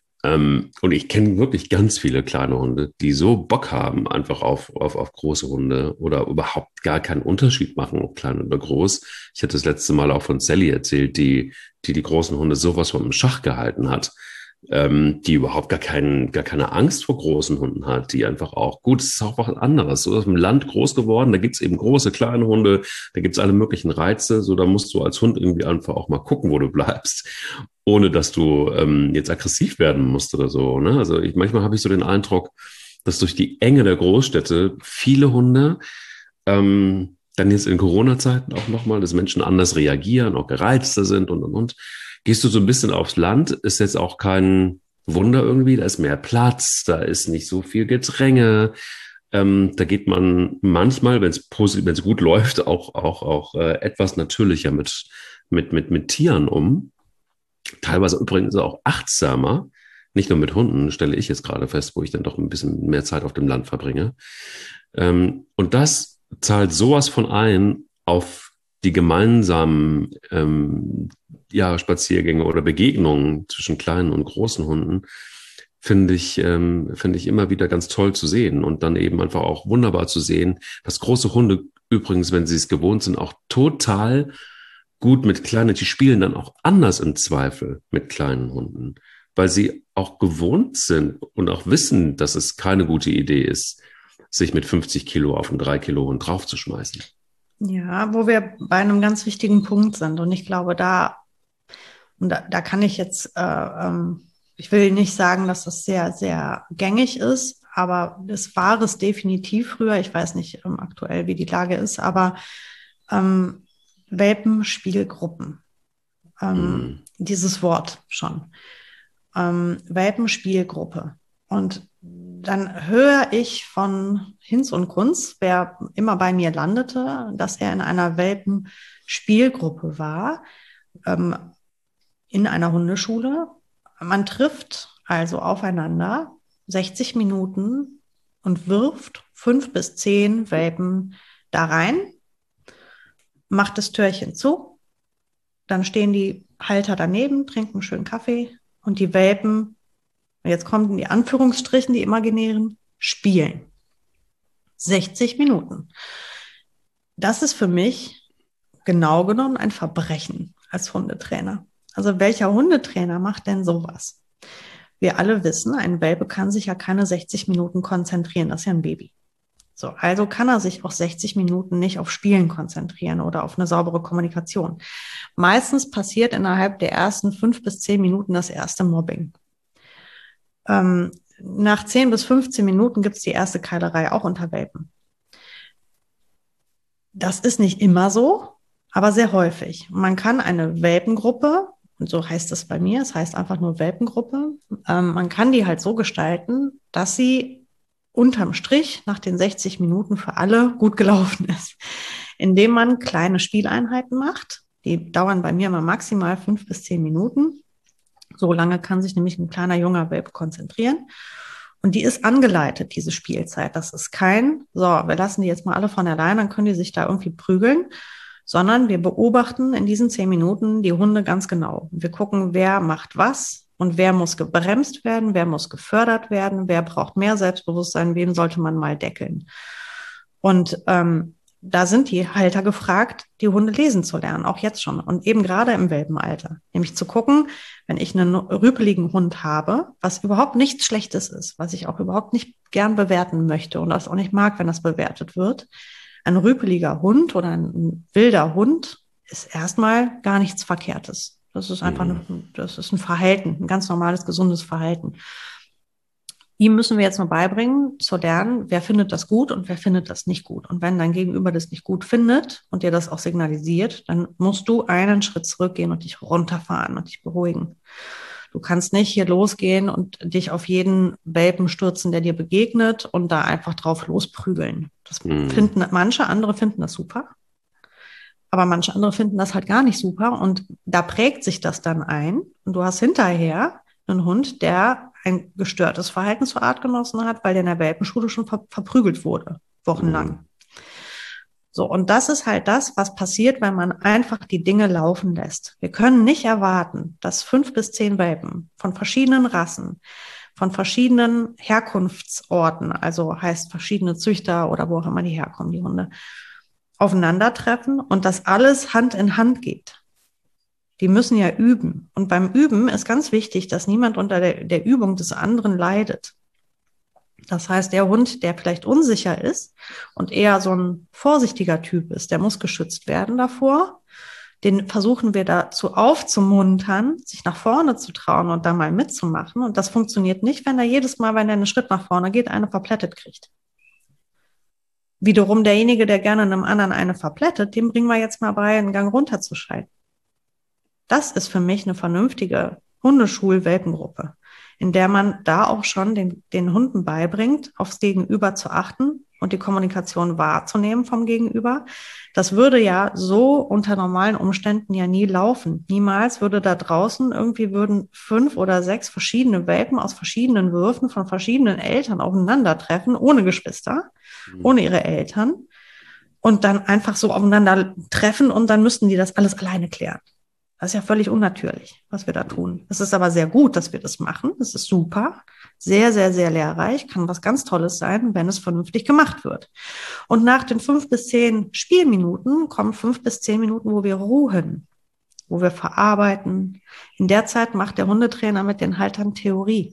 Und ich kenne wirklich ganz viele kleine Hunde, die so Bock haben einfach auf große Hunde oder überhaupt gar keinen Unterschied machen, ob klein oder groß. Ich hatte das letzte Mal auch von Sally erzählt, die großen Hunde sowas vom Schach gehalten hat, die überhaupt gar keine Angst vor großen Hunden hat, die einfach auch, gut, es ist auch was anderes, so ist im Land groß geworden, da gibt's eben große, kleine Hunde, da gibt's alle möglichen Reize, so da musst du als Hund irgendwie einfach auch mal gucken, wo du bleibst, ohne dass du jetzt aggressiv werden musst oder so, ne? Also manchmal habe ich so den Eindruck, dass durch die Enge der Großstädte viele Hunde dann jetzt in Corona-Zeiten auch nochmal, dass Menschen anders reagieren, auch gereizter sind und. Gehst du so ein bisschen aufs Land, ist jetzt auch kein Wunder irgendwie, da ist mehr Platz, da ist nicht so viel Gedränge. Da geht man manchmal, wenn es gut läuft, auch etwas natürlicher mit Tieren um. Teilweise übrigens auch achtsamer, nicht nur mit Hunden, stelle ich jetzt gerade fest, wo ich dann doch ein bisschen mehr Zeit auf dem Land verbringe. Und das zahlt sowas von ein auf die gemeinsamen Spaziergänge oder Begegnungen zwischen kleinen und großen Hunden, finde ich immer wieder ganz toll zu sehen und dann eben einfach auch wunderbar zu sehen, dass große Hunde übrigens, wenn sie es gewohnt sind, auch total gut mit kleinen, die spielen dann auch anders im Zweifel mit kleinen Hunden, weil sie auch gewohnt sind und auch wissen, dass es keine gute Idee ist, sich mit 50 Kilo auf einen 3 Kilo Hund draufzuschmeißen. Ja, wo wir bei einem ganz wichtigen Punkt sind. Und ich glaube, da kann ich jetzt, ich will nicht sagen, dass das sehr, sehr gängig ist, aber das war es definitiv früher. Ich weiß nicht aktuell, wie die Lage ist, aber Welpenspielgruppen, dieses Wort schon. Welpenspielgruppe. Und dann höre ich von Hinz und Kunz, wer immer bei mir landete, dass er in einer Welpenspielgruppe war, in einer Hundeschule. Man trifft also aufeinander 60 Minuten und wirft 5 bis 10 Welpen da rein, macht das Türchen zu, dann stehen die Halter daneben, trinken schön Kaffee und die Welpen, jetzt kommen die Anführungsstrichen, die imaginären, spielen. 60 Minuten. Das ist für mich genau genommen ein Verbrechen als Hundetrainer. Also welcher Hundetrainer macht denn sowas? Wir alle wissen, ein Welpe kann sich ja keine 60 Minuten konzentrieren. Das ist ja ein Baby. So, also kann er sich auch 60 Minuten nicht auf Spielen konzentrieren oder auf eine saubere Kommunikation. Meistens passiert innerhalb der ersten 5 bis 10 Minuten das erste Mobbing. Nach 10 bis 15 Minuten gibt es die erste Keilerei, auch unter Welpen. Das ist nicht immer so, aber sehr häufig. Man kann eine Welpengruppe, und so heißt es bei mir, es heißt einfach nur Welpengruppe, man kann die halt so gestalten, dass sie unterm Strich nach den 60 Minuten für alle gut gelaufen ist. Indem man kleine Spieleinheiten macht, die dauern bei mir immer maximal 5 bis 10 Minuten. So lange kann sich nämlich ein kleiner junger Welpe konzentrieren. Und die ist angeleitet, diese Spielzeit. Das ist kein, so, wir lassen die jetzt mal alle von allein, dann können die sich da irgendwie prügeln, sondern wir beobachten in diesen 10 Minuten die Hunde ganz genau. Wir gucken, wer macht was und wer muss gebremst werden, wer muss gefördert werden, wer braucht mehr Selbstbewusstsein, wen sollte man mal deckeln. Und da sind die Halter gefragt, die Hunde lesen zu lernen, auch jetzt schon. Und eben gerade im Welpenalter. Nämlich zu gucken, wenn ich einen rüpeligen Hund habe, was überhaupt nichts Schlechtes ist, was ich auch überhaupt nicht gern bewerten möchte und das auch nicht mag, wenn das bewertet wird. Ein rüpeliger Hund oder ein wilder Hund ist erstmal gar nichts Verkehrtes. Das ist einfach das ist ein Verhalten, ein ganz normales, gesundes Verhalten. Ihm müssen wir jetzt nur beibringen, zu lernen, wer findet das gut und wer findet das nicht gut. Und wenn dein Gegenüber das nicht gut findet und dir das auch signalisiert, dann musst du einen Schritt zurückgehen und dich runterfahren und dich beruhigen. Du kannst nicht hier losgehen und dich auf jeden Welpen stürzen, der dir begegnet und da einfach drauf losprügeln. Das finden manche andere finden das super, aber manche andere finden das halt gar nicht super und da prägt sich das dann ein und du hast hinterher einen Hund, der ein gestörtes Verhalten zur Artgenossen hat, weil der in der Welpenschule schon verprügelt wurde, wochenlang. So, und das ist halt das, was passiert, wenn man einfach die Dinge laufen lässt. Wir können nicht erwarten, dass 5 bis 10 Welpen von verschiedenen Rassen, von verschiedenen Herkunftsorten, also heißt verschiedene Züchter oder wo auch immer die herkommen, die Hunde, aufeinandertreffen und das alles Hand in Hand geht. Die müssen ja üben. Und beim Üben ist ganz wichtig, dass niemand unter der Übung des anderen leidet. Das heißt, der Hund, der vielleicht unsicher ist und eher so ein vorsichtiger Typ ist, der muss geschützt werden davor. Den versuchen wir dazu aufzumuntern, sich nach vorne zu trauen und da mal mitzumachen. Und das funktioniert nicht, wenn er jedes Mal, wenn er einen Schritt nach vorne geht, eine verplättet kriegt. Wiederum derjenige, der gerne einem anderen eine verplättet, dem bringen wir jetzt mal bei, einen Gang runterzuschalten. Das ist für mich eine vernünftige Hundeschul-Welpengruppe, in der man da auch schon den Hunden beibringt, aufs Gegenüber zu achten und die Kommunikation wahrzunehmen vom Gegenüber. Das würde ja so unter normalen Umständen ja nie laufen. Niemals würde da draußen würden 5 oder 6 verschiedene Welpen aus verschiedenen Würfen von verschiedenen Eltern aufeinandertreffen, ohne Geschwister, ohne ihre Eltern und dann einfach so aufeinander treffen und dann müssten die das alles alleine klären. Das ist ja völlig unnatürlich, was wir da tun. Es ist aber sehr gut, dass wir das machen. Das ist super. Sehr, sehr, sehr lehrreich. Kann was ganz Tolles sein, wenn es vernünftig gemacht wird. Und nach den 5 bis 10 Spielminuten kommen 5 bis 10 Minuten, wo wir ruhen, wo wir verarbeiten. In der Zeit macht der Hundetrainer mit den Haltern Theorie.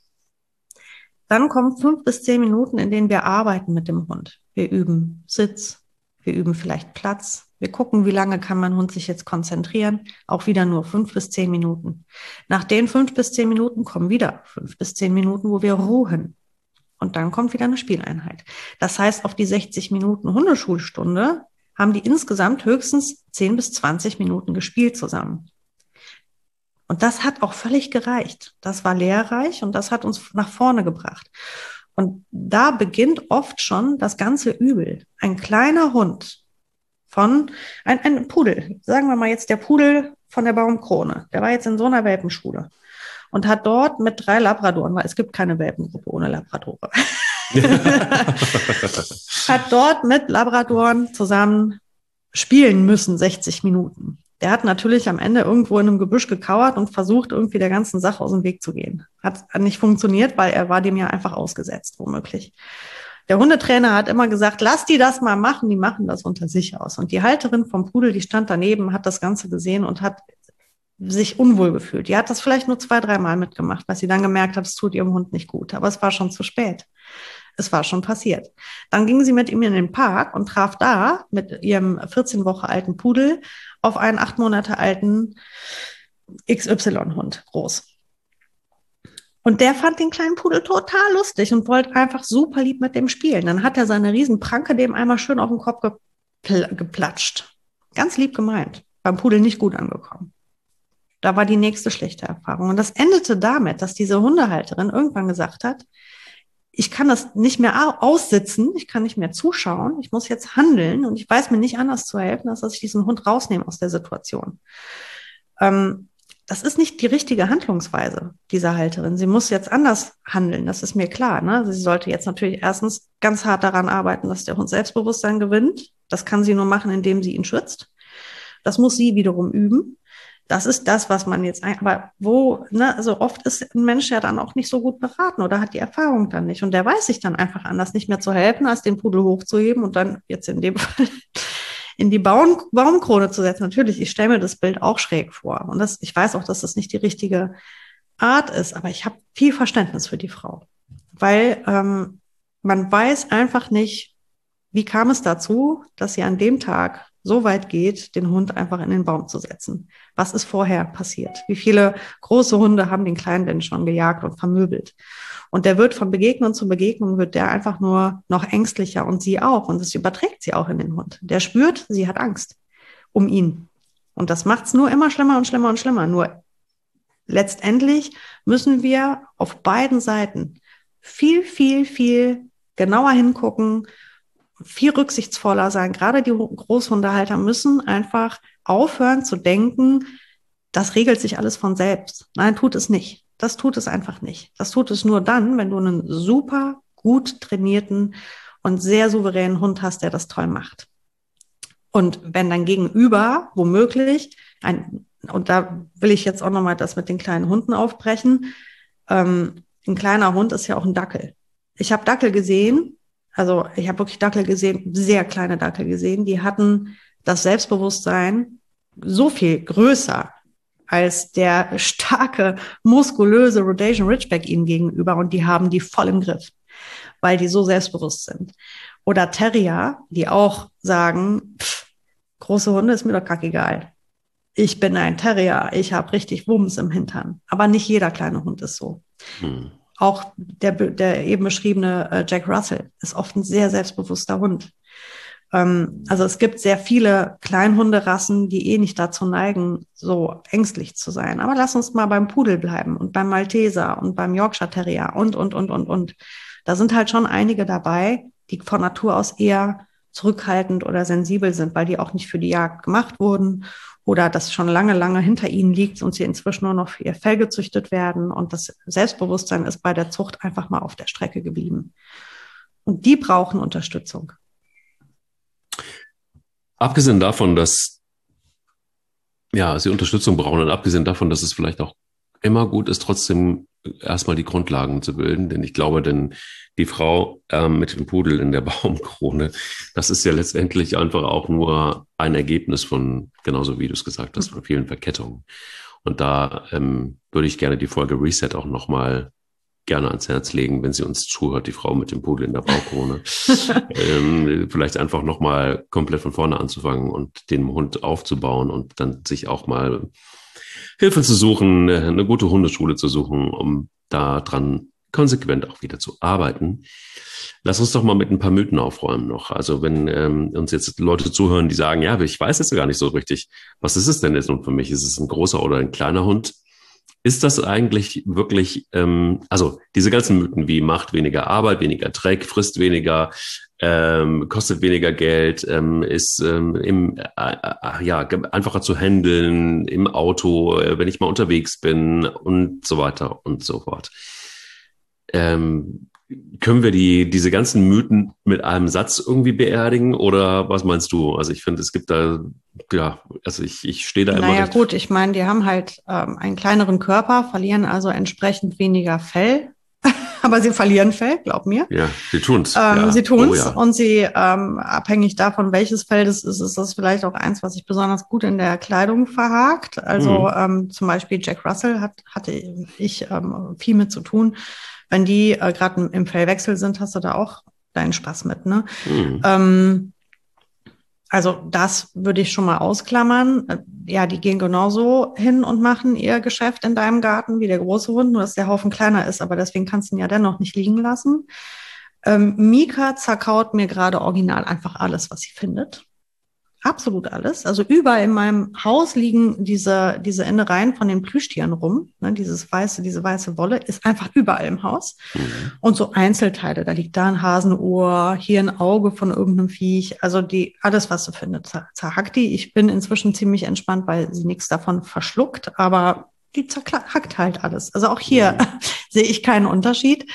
Dann kommen 5 bis 10 Minuten, in denen wir arbeiten mit dem Hund. Wir üben Sitz, wir üben vielleicht Platz. Wir gucken, wie lange kann mein Hund sich jetzt konzentrieren. Auch wieder nur 5 bis 10 Minuten. Nach den 5 bis 10 Minuten kommen wieder 5 bis 10 Minuten, wo wir ruhen. und dann kommt wieder eine Spieleinheit. Das heißt, auf die 60 Minuten Hundeschulstunde haben die insgesamt höchstens 10 bis 20 Minuten gespielt zusammen. Und das hat auch völlig gereicht. Das war lehrreich und das hat uns nach vorne gebracht. Und da beginnt oft schon das ganze Übel. Ein kleiner Hund ein Pudel, sagen wir mal jetzt der Pudel von der Baumkrone, der war jetzt in so einer Welpenschule und hat dort mit 3 Labradoren, weil es gibt keine Welpengruppe ohne Labradore, hat dort mit Labradoren zusammen spielen müssen, 60 Minuten. Der hat natürlich am Ende irgendwo in einem Gebüsch gekauert und versucht, irgendwie der ganzen Sache aus dem Weg zu gehen. Hat nicht funktioniert, weil er war dem ja einfach ausgesetzt, womöglich. Der Hundetrainer hat immer gesagt, lass die das mal machen, die machen das unter sich aus. Und die Halterin vom Pudel, die stand daneben, hat das Ganze gesehen und hat sich unwohl gefühlt. Die hat das vielleicht nur 2, 3 Mal mitgemacht, weil sie dann gemerkt hat, es tut ihrem Hund nicht gut. Aber es war schon zu spät. Es war schon passiert. Dann ging sie mit ihm in den Park und traf da mit ihrem 14 Wochen alten Pudel auf einen 8 Monate alten XY-Hund, groß. Und der fand den kleinen Pudel total lustig und wollte einfach super lieb mit dem spielen. Dann hat er seine Riesenpranke dem einmal schön auf den Kopf geplatscht. Ganz lieb gemeint. Beim Pudel nicht gut angekommen. Da war die nächste schlechte Erfahrung. Und das endete damit, dass diese Hundehalterin irgendwann gesagt hat, ich kann das nicht mehr aussitzen, ich kann nicht mehr zuschauen, ich muss jetzt handeln und ich weiß mir nicht anders zu helfen, als dass ich diesen Hund rausnehme aus der Situation. Das ist nicht die richtige Handlungsweise dieser Halterin. Sie muss jetzt anders handeln, das ist mir klar. Ne? Sie sollte jetzt natürlich erstens ganz hart daran arbeiten, dass der Hund Selbstbewusstsein gewinnt. Das kann sie nur machen, indem sie ihn schützt. Das muss sie wiederum üben. Das ist das, was man jetzt, aber also oft ist ein Mensch ja dann auch nicht so gut beraten oder hat die Erfahrung dann nicht. Und der weiß sich dann einfach anders nicht mehr zu helfen, als den Pudel hochzuheben und dann jetzt in dem Fall in die Baumkrone zu setzen. Natürlich, ich stelle mir das Bild auch schräg vor. Und ich weiß auch, dass das nicht die richtige Art ist, aber ich habe viel Verständnis für die Frau. Weil man weiß einfach nicht, wie kam es dazu, dass sie an dem Tag so weit geht, den Hund einfach in den Baum zu setzen. Was ist vorher passiert? Wie viele große Hunde haben den Kleinen denn schon gejagt und vermöbelt? Und der wird von Begegnung zu Begegnung, wird der einfach nur noch ängstlicher und sie auch. Und das überträgt sie auch in den Hund. Der spürt, sie hat Angst um ihn. Und das macht es nur immer schlimmer und schlimmer und schlimmer. Nur letztendlich müssen wir auf beiden Seiten viel, viel, viel genauer hingucken, viel rücksichtsvoller sein. Gerade die Großhundehalter müssen einfach aufhören zu denken, das regelt sich alles von selbst. Nein, tut es nicht. Das tut es einfach nicht. Das tut es nur dann, wenn du einen super gut trainierten und sehr souveränen Hund hast, der das toll macht. Und wenn dein Gegenüber womöglich, und da will ich jetzt auch nochmal das mit den kleinen Hunden aufbrechen, ein kleiner Hund ist ja auch ein Dackel. Ich habe Dackel gesehen, also ich habe wirklich Dackel gesehen, sehr kleine Dackel gesehen, die hatten das Selbstbewusstsein so viel größer als der starke, muskulöse Rhodesian Ridgeback ihnen gegenüber und die haben die voll im Griff, weil die so selbstbewusst sind. Oder Terrier, die auch sagen, große Hunde ist mir doch kackegal. Ich bin ein Terrier, ich habe richtig Wumms im Hintern. Aber nicht jeder kleine Hund ist so. Auch der eben beschriebene Jack Russell ist oft ein sehr selbstbewusster Hund. Also es gibt sehr viele Kleinhunderassen, die eh nicht dazu neigen, so ängstlich zu sein. Aber lass uns mal beim Pudel bleiben und beim Malteser und beim Yorkshire Terrier und. Da sind halt schon einige dabei, die von Natur aus eher zurückhaltend oder sensibel sind, weil die auch nicht für die Jagd gemacht wurden oder das schon lange, lange hinter ihnen liegt und sie inzwischen nur noch für ihr Fell gezüchtet werden. Und das Selbstbewusstsein ist bei der Zucht einfach mal auf der Strecke geblieben. Und die brauchen Unterstützung. Abgesehen davon, dass sie Unterstützung brauchen und abgesehen davon, dass es vielleicht auch immer gut ist, trotzdem erstmal die Grundlagen zu bilden. Denn ich glaube, die Frau mit dem Pudel in der Baumkrone, das ist ja letztendlich einfach auch nur ein Ergebnis von, genauso wie du es gesagt hast, von vielen Verkettungen. Und da würde ich gerne die Folge Reset auch nochmal gerne ans Herz legen, wenn sie uns zuhört, die Frau mit dem Pudel in der Baumkrone. Vielleicht einfach nochmal komplett von vorne anzufangen und den Hund aufzubauen und dann sich auch mal Hilfe zu suchen, eine gute Hundeschule zu suchen, um da dran konsequent auch wieder zu arbeiten. Lass uns doch mal mit ein paar Mythen aufräumen noch. Also wenn uns jetzt Leute zuhören, die sagen, ja, aber ich weiß jetzt gar nicht so richtig, was ist es denn jetzt nun für mich? Ist es ein großer oder ein kleiner Hund? Ist das eigentlich wirklich, also diese ganzen Mythen wie macht weniger Arbeit, weniger Dreck, frisst weniger, kostet weniger Geld, ist ja, einfacher zu handeln im Auto, wenn ich mal unterwegs bin und so weiter und so fort. Können wir diese ganzen Mythen mit einem Satz irgendwie beerdigen oder was meinst du? Also ich finde, es gibt da, ja, also ich stehe da immer. Naja gut, ich meine, die haben halt einen kleineren Körper, verlieren also entsprechend weniger Fell, aber sie verlieren Fell, glaub mir. Ja, sie tun's. Sie tun's oh, ja. Und sie, abhängig davon, welches Fell das ist das vielleicht auch eins, was sich besonders gut in der Kleidung verhakt. Also zum Beispiel Jack Russell hatte ich viel mit zu tun. Wenn die gerade im Fellwechsel sind, hast du da auch deinen Spaß mit, ne? Also das würde ich schon mal ausklammern. Ja, die gehen genauso hin und machen ihr Geschäft in deinem Garten wie der große Hund, nur dass der Haufen kleiner ist, aber deswegen kannst du ihn ja dennoch nicht liegen lassen. Mika zerkaut mir gerade original einfach alles, was sie findet. Absolut alles. Also überall in meinem Haus liegen diese Innereien von den Plüschtieren rum. Ne, diese weiße Wolle ist einfach überall im Haus. Und so Einzelteile, da liegt da ein Hasenohr, hier ein Auge von irgendeinem Viech. Also alles, was sie findet, zerhackt die. Ich bin inzwischen ziemlich entspannt, weil sie nichts davon verschluckt, aber die zerhackt halt alles. Also auch hier sehe ich keinen Unterschied.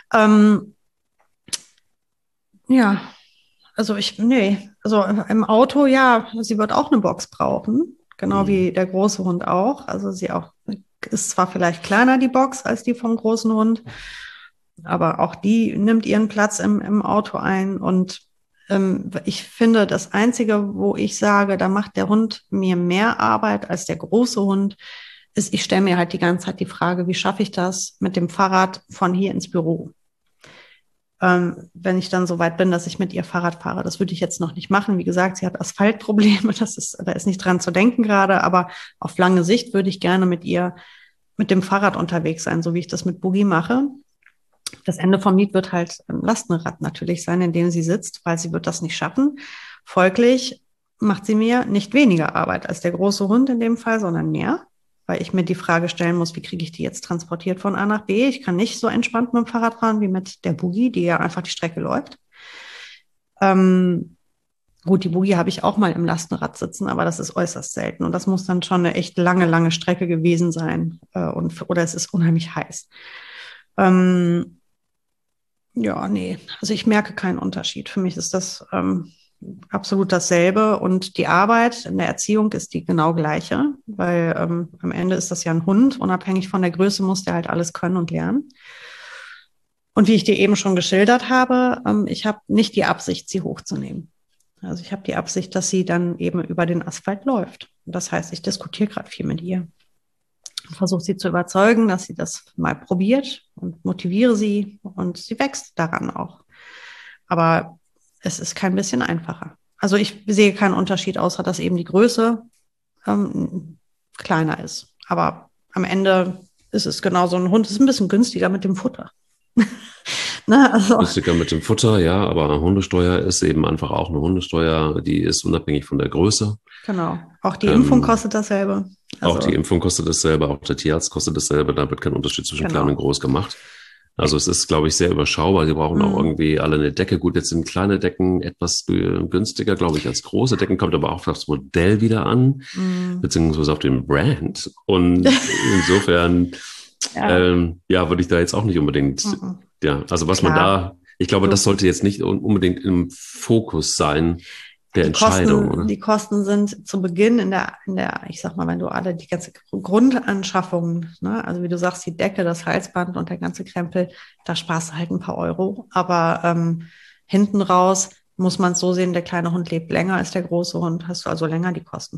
Ja. Also im Auto, ja, sie wird auch eine Box brauchen, genau wie der große Hund auch. Also sie auch ist zwar vielleicht kleiner, die Box, als die vom großen Hund, aber auch die nimmt ihren Platz im Auto ein. Und ich finde, das Einzige, wo ich sage, da macht der Hund mir mehr Arbeit als der große Hund, ist, ich stelle mir halt die ganze Zeit die Frage, wie schaffe ich das mit dem Fahrrad von hier ins Büro? Wenn ich dann so weit bin, dass ich mit ihr Fahrrad fahre. Das würde ich jetzt noch nicht machen. Wie gesagt, sie hat Asphaltprobleme, da ist nicht dran zu denken gerade, aber auf lange Sicht würde ich gerne mit ihr mit dem Fahrrad unterwegs sein, so wie ich das mit Boogie mache. Das Ende vom Lied wird halt ein Lastenrad natürlich sein, in dem sie sitzt, weil sie wird das nicht schaffen. Folglich macht sie mir nicht weniger Arbeit als der große Hund in dem Fall, sondern mehr, weil ich mir die Frage stellen muss, wie kriege ich die jetzt transportiert von A nach B? Ich kann nicht so entspannt mit dem Fahrrad fahren wie mit der Boogie, die ja einfach die Strecke läuft. Gut, die Boogie habe ich auch mal im Lastenrad sitzen, aber das ist äußerst selten. Und das muss dann schon eine echt lange Strecke gewesen sein. Oder es ist unheimlich heiß. Ja, nee, also ich merke keinen Unterschied. Für mich ist das absolut dasselbe. Und die Arbeit in der Erziehung ist die genau gleiche, weil am Ende ist das ja ein Hund. Unabhängig von der Größe muss der halt alles können und lernen. Und wie ich dir eben schon geschildert habe, ich habe nicht die Absicht, sie hochzunehmen. Also ich habe die Absicht, dass sie dann eben über den Asphalt läuft. Das heißt, ich diskutiere gerade viel mit ihr. Versuche sie zu überzeugen, dass sie das mal probiert und motiviere sie und sie wächst daran auch. Aber es ist kein bisschen einfacher. Also ich sehe keinen Unterschied, außer dass eben die Größe kleiner ist. Aber am Ende ist es genauso. Ein Hund ist ein bisschen günstiger mit dem Futter. Ne, also. Günstiger mit dem Futter, ja, aber eine Hundesteuer ist eben einfach auch eine Hundesteuer, die ist unabhängig von der Größe. Genau. Auch die Impfung kostet dasselbe. Also, auch die Impfung kostet dasselbe, auch der Tierarzt kostet dasselbe, da wird kein Unterschied zwischen klein und groß gemacht. Also es ist, glaube ich, sehr überschaubar. Sie brauchen auch irgendwie alle eine Decke. Gut, jetzt sind kleine Decken etwas günstiger, glaube ich, als große Decken. Kommt aber auch auf das Modell wieder an, beziehungsweise auf den Brand. Und insofern, würde ich da jetzt auch nicht unbedingt, also was man da, ich glaube, das sollte jetzt nicht unbedingt im Fokus sein der Entscheidung. Oder? Die Kosten sind zu Beginn in der, ich sag mal, wenn du die ganze Grundanschaffung, ne, also wie du sagst, die Decke, das Halsband und der ganze Krempel, da sparst du halt ein paar Euro. Aber hinten raus muss man es so sehen, der kleine Hund lebt länger als der große Hund, hast du also länger die Kosten.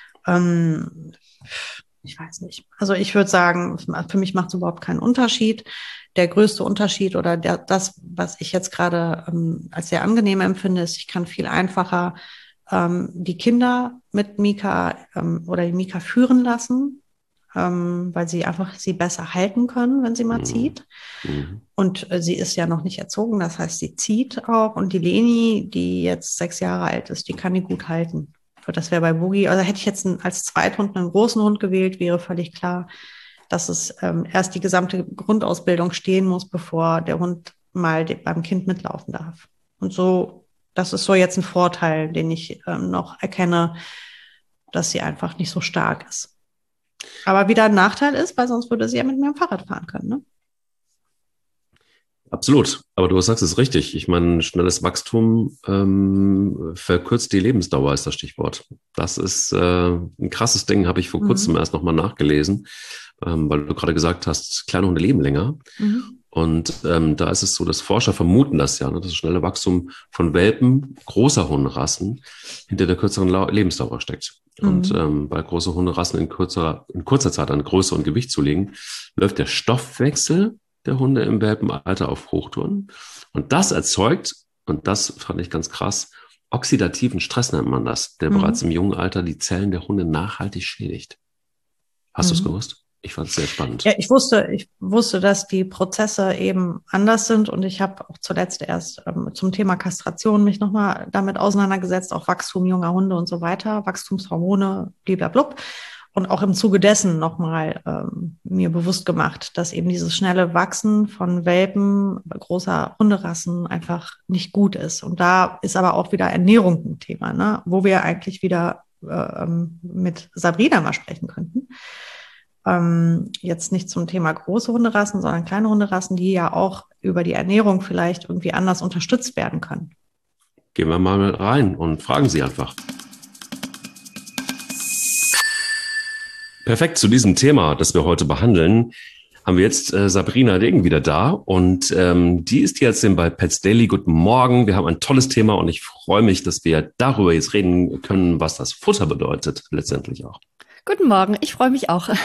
Ich weiß nicht. Also ich würde sagen, für mich macht es überhaupt keinen Unterschied. Der größte Unterschied oder das, was ich jetzt gerade als sehr angenehm empfinde, ist, ich kann viel einfacher die Kinder mit Mika oder die Mika führen lassen. weil sie einfach sie besser halten können, wenn sie mal zieht. Und sie ist ja noch nicht erzogen, das heißt, sie zieht auch. Und die Leni, die jetzt 6 Jahre alt ist, die kann die gut halten. Das wäre bei Boogie, also hätte ich jetzt als Zweithund einen großen Hund gewählt, wäre völlig klar, dass es erst die gesamte Grundausbildung stehen muss, bevor der Hund mal beim Kind mitlaufen darf. Und so, das ist so jetzt ein Vorteil, den ich noch erkenne, dass sie einfach nicht so stark ist. Aber wieder ein Nachteil ist, weil sonst würde sie ja mit mir am Fahrrad fahren können, ne? Absolut. Aber du sagst es richtig. Ich meine, schnelles Wachstum verkürzt die Lebensdauer ist das Stichwort. Das ist ein krasses Ding, habe ich vor kurzem erst nochmal nachgelesen, weil du gerade gesagt hast, kleine Hunde leben länger. Und da ist es so, dass Forscher vermuten das ja, ne, dass das schnelle Wachstum von Welpen großer Hunderassen hinter der kürzeren Lebensdauer steckt. Und bei große Hunderassen in kurzer Zeit an Größe und Gewicht zu legen, läuft der Stoffwechsel der Hunde im Welpenalter auf Hochtouren. Und das erzeugt, und das fand ich ganz krass, oxidativen Stress nennt man das, der bereits im jungen Alter die Zellen der Hunde nachhaltig schädigt. Hast du es gewusst? Ich fand es sehr spannend. Ja, ich wusste, dass die Prozesse eben anders sind, und ich habe auch zuletzt erst zum Thema Kastration mich nochmal damit auseinandergesetzt, auch Wachstum junger Hunde und so weiter, Wachstumshormone, blablabla. Und auch im Zuge dessen nochmal mir bewusst gemacht, dass eben dieses schnelle Wachsen von Welpen großer Hunderassen einfach nicht gut ist. Und da ist aber auch wieder Ernährung ein Thema, ne? Wo wir eigentlich wieder mit Sabrina mal sprechen könnten. Jetzt nicht zum Thema große Hunderassen, sondern kleine Hunderassen, die ja auch über die Ernährung vielleicht irgendwie anders unterstützt werden können. Gehen wir mal rein und fragen sie einfach. Perfekt, zu diesem Thema, das wir heute behandeln, haben wir jetzt Sabrina Degen wieder da, und die ist jetzt bei Pets Daily. Guten Morgen, wir haben ein tolles Thema und ich freue mich, dass wir darüber jetzt reden können, was das Futter bedeutet, letztendlich auch. Guten Morgen, ich freue mich auch.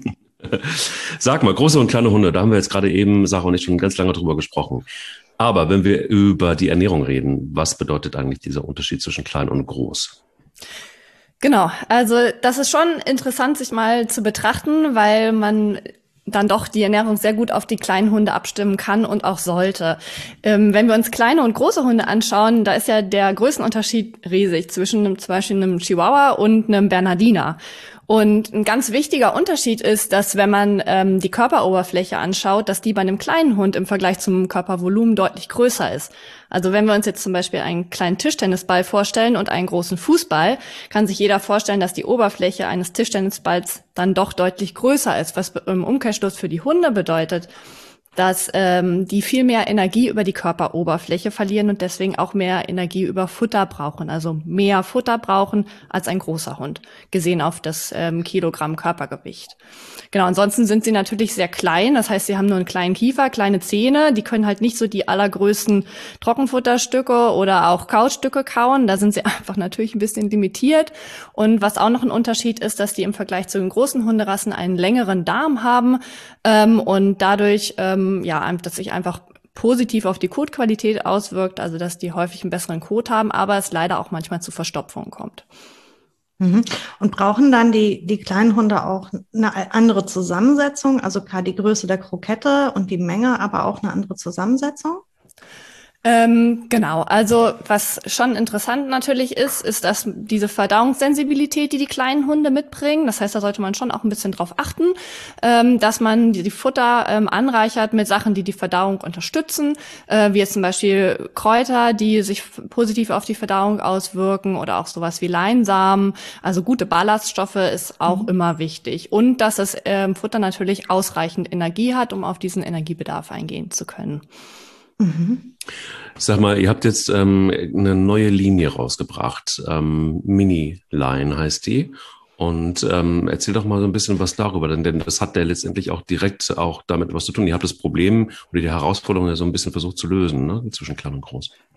Sag mal, große und kleine Hunde, da haben wir jetzt gerade eben, Sarah und ich, schon ganz lange drüber gesprochen. Aber wenn wir über die Ernährung reden, was bedeutet eigentlich dieser Unterschied zwischen klein und groß? Genau, also das ist schon interessant, sich mal zu betrachten, weil man dann doch die Ernährung sehr gut auf die kleinen Hunde abstimmen kann und auch sollte. Wenn wir uns kleine und große Hunde anschauen, da ist ja der Größenunterschied riesig zwischen zum Beispiel einem Chihuahua und einem Bernhardiner. Und ein ganz wichtiger Unterschied ist, dass wenn man die Körperoberfläche anschaut, dass die bei einem kleinen Hund im Vergleich zum Körpervolumen deutlich größer ist. Also wenn wir uns jetzt zum Beispiel einen kleinen Tischtennisball vorstellen und einen großen Fußball, kann sich jeder vorstellen, dass die Oberfläche eines Tischtennisballs dann doch deutlich größer ist, was im Umkehrschluss für die Hunde bedeutet, dass die viel mehr Energie über die Körperoberfläche verlieren und deswegen auch mehr Energie über Futter brauchen, also mehr Futter brauchen als ein großer Hund, gesehen auf das Kilogramm Körpergewicht. Genau, ansonsten sind sie natürlich sehr klein, das heißt, sie haben nur einen kleinen Kiefer, kleine Zähne, die können halt nicht so die allergrößten Trockenfutterstücke oder auch Kautstücke kauen, da sind sie einfach natürlich ein bisschen limitiert. Und was auch noch ein Unterschied ist, dass die im Vergleich zu den großen Hunderassen einen längeren Darm haben und dadurch dass sich einfach positiv auf die Kotqualität auswirkt, also dass die häufig einen besseren Kot haben, aber es leider auch manchmal zu Verstopfungen kommt. Und brauchen dann die kleinen Hunde auch eine andere Zusammensetzung? Also klar, die Größe der Krokette und die Menge, aber auch eine andere Zusammensetzung? Genau, also was schon interessant natürlich ist, dass diese Verdauungssensibilität, die kleinen Hunde mitbringen, das heißt, da sollte man schon auch ein bisschen drauf achten, dass man die Futter anreichert mit Sachen, die Verdauung unterstützen, wie jetzt zum Beispiel Kräuter, die sich positiv auf die Verdauung auswirken, oder auch sowas wie Leinsamen. Also gute Ballaststoffe ist auch immer wichtig, und dass das Futter natürlich ausreichend Energie hat, um auf diesen Energiebedarf eingehen zu können. Sag mal, ihr habt jetzt eine neue Linie rausgebracht. Mini-Line heißt die. Und erzähl doch mal so ein bisschen was darüber, denn das hat ja letztendlich auch direkt auch damit was zu tun. Ihr habt das Problem oder die Herausforderung ja so ein bisschen versucht zu lösen, ne, zwischen klein und groß.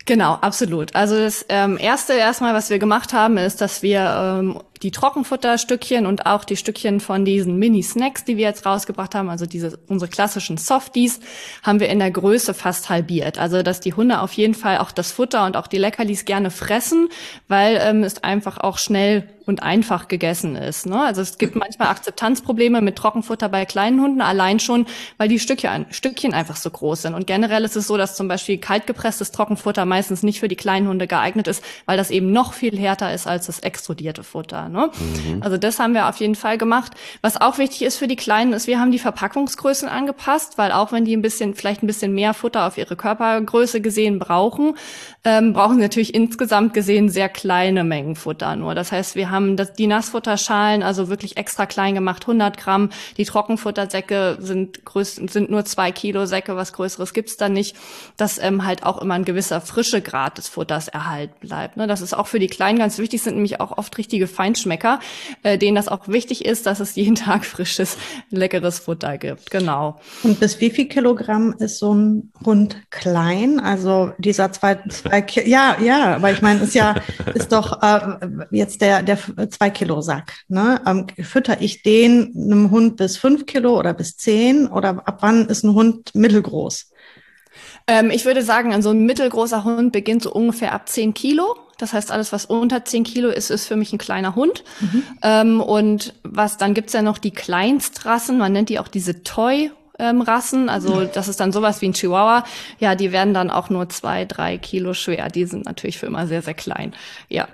Genau, absolut. Also das Erste erstmal, was wir gemacht haben, ist, dass wir die Trockenfutterstückchen und auch die Stückchen von diesen Mini-Snacks, die wir jetzt rausgebracht haben, also unsere klassischen Softies, haben wir in der Größe fast halbiert. Also dass die Hunde auf jeden Fall auch das Futter und auch die Leckerlis gerne fressen, weil es einfach auch schnell und einfach gegessen ist. Ne? Also es gibt manchmal Akzeptanzprobleme mit Trockenfutter bei kleinen Hunden, allein schon, weil die Stückchen einfach so groß sind. Und generell ist es so, dass zum Beispiel kaltgepresstes Trockenfutter meistens nicht für die kleinen Hunde geeignet ist, weil das eben noch viel härter ist als das extrudierte Futter. Ne? Also das haben wir auf jeden Fall gemacht. Was auch wichtig ist für die Kleinen, ist, wir haben die Verpackungsgrößen angepasst, weil auch wenn die vielleicht ein bisschen mehr Futter auf ihre Körpergröße gesehen brauchen sie natürlich insgesamt gesehen sehr kleine Mengen Futter nur. Das heißt, wir haben die Nassfutterschalen also wirklich extra klein gemacht, 100 Gramm. Die Trockenfuttersäcke sind nur 2 Kilo Säcke, was Größeres gibt's da nicht, dass halt auch immer ein gewisser Frischegrad des Futters erhalten bleibt. Ne? Das ist auch für die Kleinen ganz wichtig, sind nämlich auch oft richtige Feinschmecker, denen das auch wichtig ist, dass es jeden Tag frisches, leckeres Futter gibt. Genau. Und bis wie viel Kilogramm ist so ein Hund klein? Also dieser zwei ja, aber ich meine, ist doch jetzt der 2 Kilo Sack. Ne? Fütter ich den einem Hund bis 5 Kilo oder bis 10? Oder ab wann ist ein Hund mittelgroß? Ich würde sagen, so ein mittelgroßer Hund beginnt so ungefähr ab 10 Kilo. Das heißt, alles, was unter 10 Kilo ist für mich ein kleiner Hund. Und dann gibt's ja noch die Kleinstrassen, man nennt die auch diese Toy-Rassen. Also das ist dann sowas wie ein Chihuahua. Ja, die werden dann auch nur 2-3 Kilo schwer. Die sind natürlich für immer sehr, sehr klein. Ja.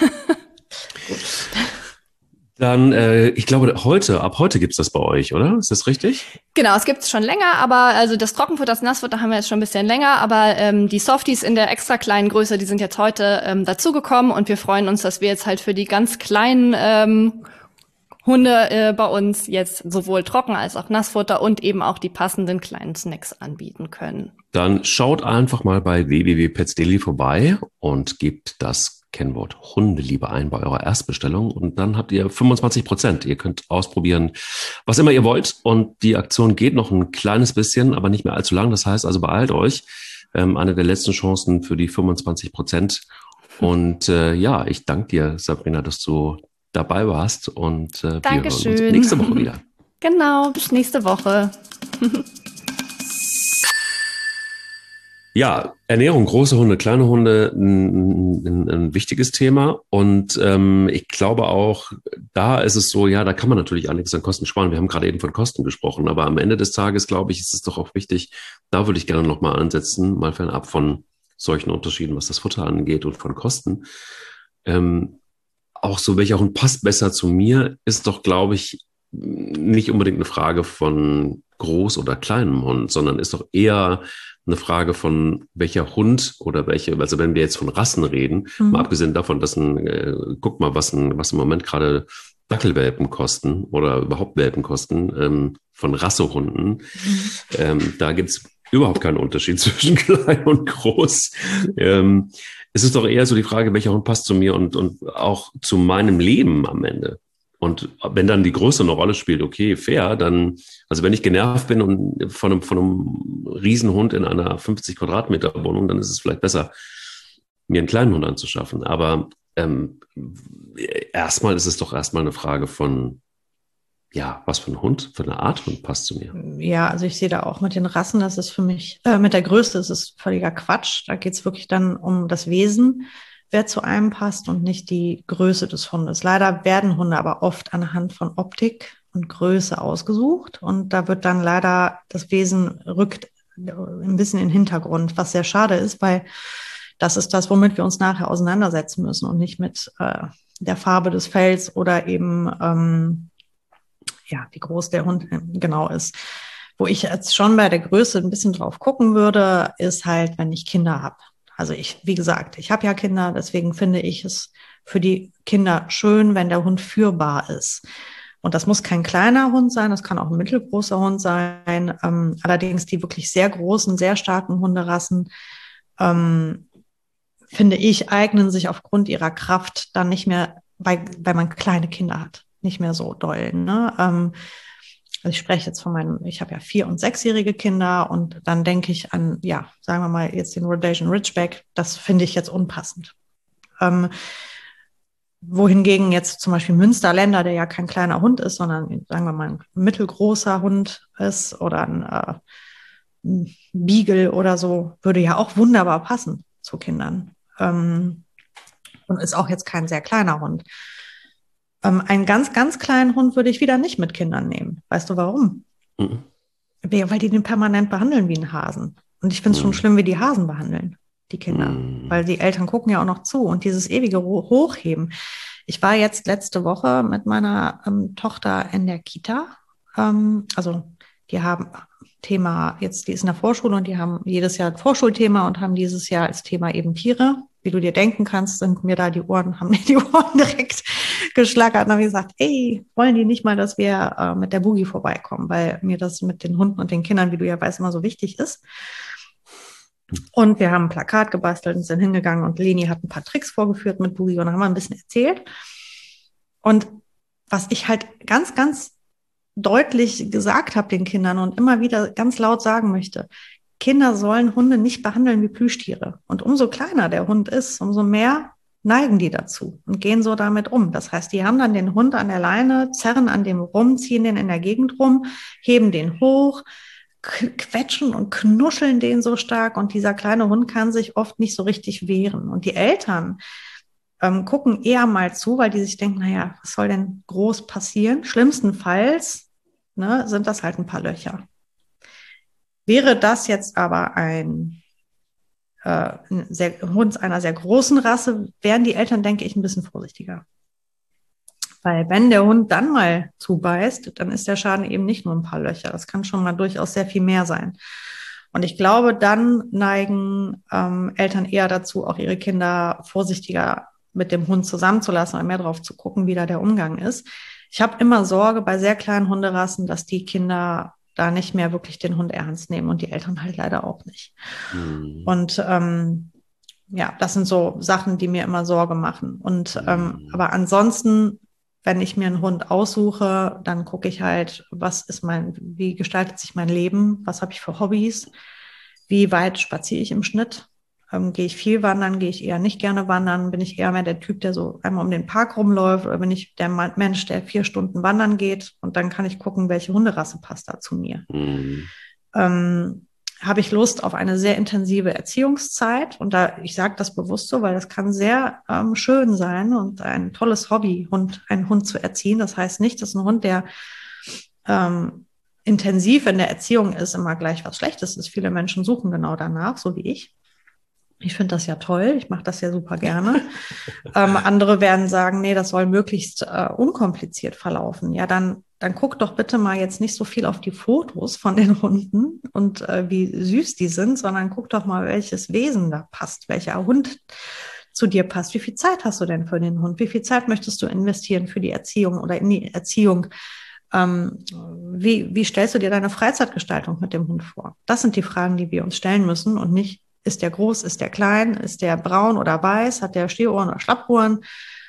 Dann, ich glaube, ab heute gibt's das bei euch, oder? Ist das richtig? Genau, es gibt's schon länger, aber also das Trockenfutter, das Nassfutter haben wir jetzt schon ein bisschen länger, aber die Softies in der extra kleinen Größe, die sind jetzt heute dazugekommen und wir freuen uns, dass wir jetzt halt für die ganz kleinen Hunde bei uns jetzt sowohl Trocken- als auch Nassfutter und eben auch die passenden kleinen Snacks anbieten können. Dann schaut einfach mal bei www.petsdaily vorbei und gebt das Kennwort Hundeliebe ein bei eurer Erstbestellung und dann habt ihr 25%. Ihr könnt ausprobieren, was immer ihr wollt und die Aktion geht noch ein kleines bisschen, aber nicht mehr allzu lang. Das heißt also, beeilt euch. Eine der letzten Chancen für die 25%. Und ich danke dir, Sabrina, dass du dabei warst und wir hören uns nächste Woche wieder. Genau, bis nächste Woche. Ja, Ernährung, große Hunde, kleine Hunde, ein wichtiges Thema. Und ich glaube auch, da ist es so, ja, da kann man natürlich einiges an Kosten sparen. Wir haben gerade eben von Kosten gesprochen, aber am Ende des Tages, glaube ich, ist es doch auch wichtig, da würde ich gerne nochmal ansetzen, mal fernab von solchen Unterschieden, was das Futter angeht und von Kosten. Auch so, welcher Hund passt besser zu mir, ist doch, glaube ich, nicht unbedingt eine Frage von groß oder kleinem Hund, sondern ist doch eher eine Frage von welcher Hund oder also wenn wir jetzt von Rassen reden, mal abgesehen davon, dass guck mal, was im Moment gerade Dackelwelpen kosten oder überhaupt Welpen kosten, von Rassehunden, da gibt's überhaupt keinen Unterschied zwischen klein und groß. Es ist doch eher so die Frage, welcher Hund passt zu mir und auch zu meinem Leben am Ende. Und wenn dann die Größe eine Rolle spielt, okay, fair, dann, also wenn ich genervt bin und von einem Riesenhund in einer 50 Quadratmeter Wohnung, dann ist es vielleicht besser, mir einen kleinen Hund anzuschaffen. Aber erstmal ist es doch erstmal eine Frage von, ja, was für ein Hund, für eine Art Hund passt zu mir. Ja, also ich sehe da auch mit den Rassen, das ist für mich, mit der Größe ist es völliger Quatsch. Da geht es wirklich dann um das Wesen, wer zu einem passt und nicht die Größe des Hundes. Leider werden Hunde aber oft anhand von Optik und Größe ausgesucht und da wird dann leider das Wesen rückt ein bisschen in den Hintergrund, was sehr schade ist, weil das ist das, womit wir uns nachher auseinandersetzen müssen und nicht mit der Farbe des Fells oder eben wie groß der Hund genau ist. Wo ich jetzt schon bei der Größe ein bisschen drauf gucken würde, ist halt, wenn ich Kinder habe. Also wie gesagt, ich habe ja Kinder, deswegen finde ich es für die Kinder schön, wenn der Hund führbar ist. Und das muss kein kleiner Hund sein, das kann auch ein mittelgroßer Hund sein. Allerdings die wirklich sehr großen, sehr starken Hunderassen, finde ich, eignen sich aufgrund ihrer Kraft dann nicht mehr, weil man kleine Kinder hat, nicht mehr so doll. Ne? Also ich spreche jetzt ich habe ja 4- und 6-jährige Kinder und dann denke ich an, ja, sagen wir mal jetzt den Rhodesian Ridgeback, das finde ich jetzt unpassend. Wohingegen jetzt zum Beispiel Münsterländer, der ja kein kleiner Hund ist, sondern sagen wir mal ein mittelgroßer Hund ist oder ein Beagle oder so, würde ja auch wunderbar passen zu Kindern. Und ist auch jetzt kein sehr kleiner Hund. Einen ganz, ganz kleinen Hund würde ich wieder nicht mit Kindern nehmen. Weißt du warum? Mhm. Weil die den permanent behandeln wie einen Hasen. Und ich finde es schon schlimm, wie die Hasen behandeln, die Kinder. Weil die Eltern gucken ja auch noch zu und dieses ewige Hochheben. Ich war jetzt letzte Woche mit meiner Tochter in der Kita. Also die haben Thema, die ist in der Vorschule und die haben jedes Jahr ein Vorschulthema und haben dieses Jahr als Thema eben Tiere. Wie du dir denken kannst, haben mir die Ohren direkt geschlagert und haben gesagt, ey, wollen die nicht mal, dass wir mit der Boogie vorbeikommen, weil mir das mit den Hunden und den Kindern, wie du ja weißt, immer so wichtig ist. Und wir haben ein Plakat gebastelt und sind hingegangen und Leni hat ein paar Tricks vorgeführt mit Boogie und dann haben wir ein bisschen erzählt. Und was ich halt ganz, ganz deutlich gesagt habe den Kindern und immer wieder ganz laut sagen möchte, Kinder sollen Hunde nicht behandeln wie Plüschtiere. Und umso kleiner der Hund ist, umso mehr neigen die dazu und gehen so damit um. Das heißt, die haben dann den Hund an der Leine, zerren an dem rum, ziehen den in der Gegend rum, heben den hoch, quetschen und knuscheln den so stark und dieser kleine Hund kann sich oft nicht so richtig wehren. Und die Eltern gucken eher mal zu, weil die sich denken, naja, was soll denn groß passieren? Schlimmstenfalls sind das halt ein paar Löcher. Wäre das jetzt aber ein Hund einer sehr großen Rasse, wären die Eltern, denke ich, ein bisschen vorsichtiger. Weil wenn der Hund dann mal zubeißt, dann ist der Schaden eben nicht nur ein paar Löcher. Das kann schon mal durchaus sehr viel mehr sein. Und ich glaube, dann neigen Eltern eher dazu, auch ihre Kinder vorsichtiger mit dem Hund zusammenzulassen oder mehr drauf zu gucken, wie da der Umgang ist. Ich habe immer Sorge bei sehr kleinen Hunderassen, dass die Kinder da nicht mehr wirklich den Hund ernst nehmen und die Eltern halt leider auch nicht. Mhm. Und ja, das sind so Sachen, die mir immer Sorge machen. Und aber ansonsten, wenn ich mir einen Hund aussuche, dann gucke ich halt, wie gestaltet sich mein Leben, was habe ich für Hobbys, wie weit spaziere ich im Schnitt, gehe ich viel wandern, gehe ich eher nicht gerne wandern, bin ich eher mehr der Typ, der so einmal um den Park rumläuft oder bin ich der Mensch, der 4 Stunden wandern geht und dann kann ich gucken, welche Hunderasse passt da zu mir. Mhm. Habe ich Lust auf eine sehr intensive Erziehungszeit und ich sage das bewusst so, weil das kann sehr schön sein und ein tolles Hobby, einen Hund zu erziehen. Das heißt nicht, dass ein Hund, der intensiv in der Erziehung ist, immer gleich was Schlechtes ist. Viele Menschen suchen genau danach, so wie ich. Ich finde das ja toll, ich mache das ja super gerne. Andere werden sagen, nee, das soll möglichst unkompliziert verlaufen. Ja, dann guck doch bitte mal jetzt nicht so viel auf die Fotos von den Hunden und wie süß die sind, sondern guck doch mal, welches Wesen da passt, welcher Hund zu dir passt. Wie viel Zeit hast du denn für den Hund? Wie viel Zeit möchtest du investieren für die Erziehung oder in die Erziehung? Wie stellst du dir deine Freizeitgestaltung mit dem Hund vor? Das sind die Fragen, die wir uns stellen müssen und nicht, ist der groß, ist der klein, ist der braun oder weiß, hat der Stehohren oder Schlappohren,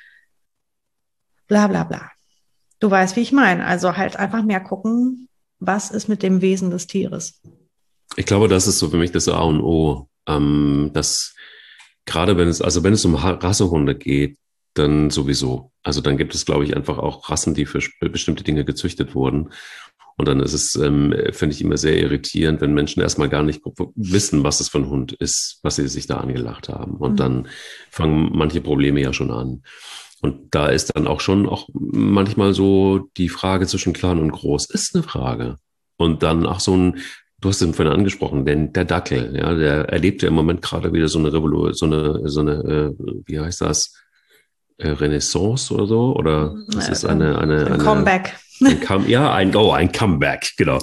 bla bla bla. Du weißt, wie ich meine. Also halt einfach mehr gucken, was ist mit dem Wesen des Tieres. Ich glaube, das ist so für mich das A und O. Dass gerade wenn es um Rassehunde geht, dann sowieso. Also dann gibt es, glaube ich, einfach auch Rassen, die für bestimmte Dinge gezüchtet wurden. Und dann ist es, finde ich, immer sehr irritierend, wenn Menschen erstmal gar nicht wissen, was es für ein Hund ist, was sie sich da angelacht haben. Und dann fangen manche Probleme ja schon an. Und da ist dann auch manchmal so die Frage zwischen klein und groß ist eine Frage. Und dann auch du hast ihn vorhin angesprochen, denn der Dackel, ja, der erlebt ja im Moment gerade wieder so eine wie heißt das? Renaissance oder so? Oder das ist ein Comeback. Ein Comeback, genau.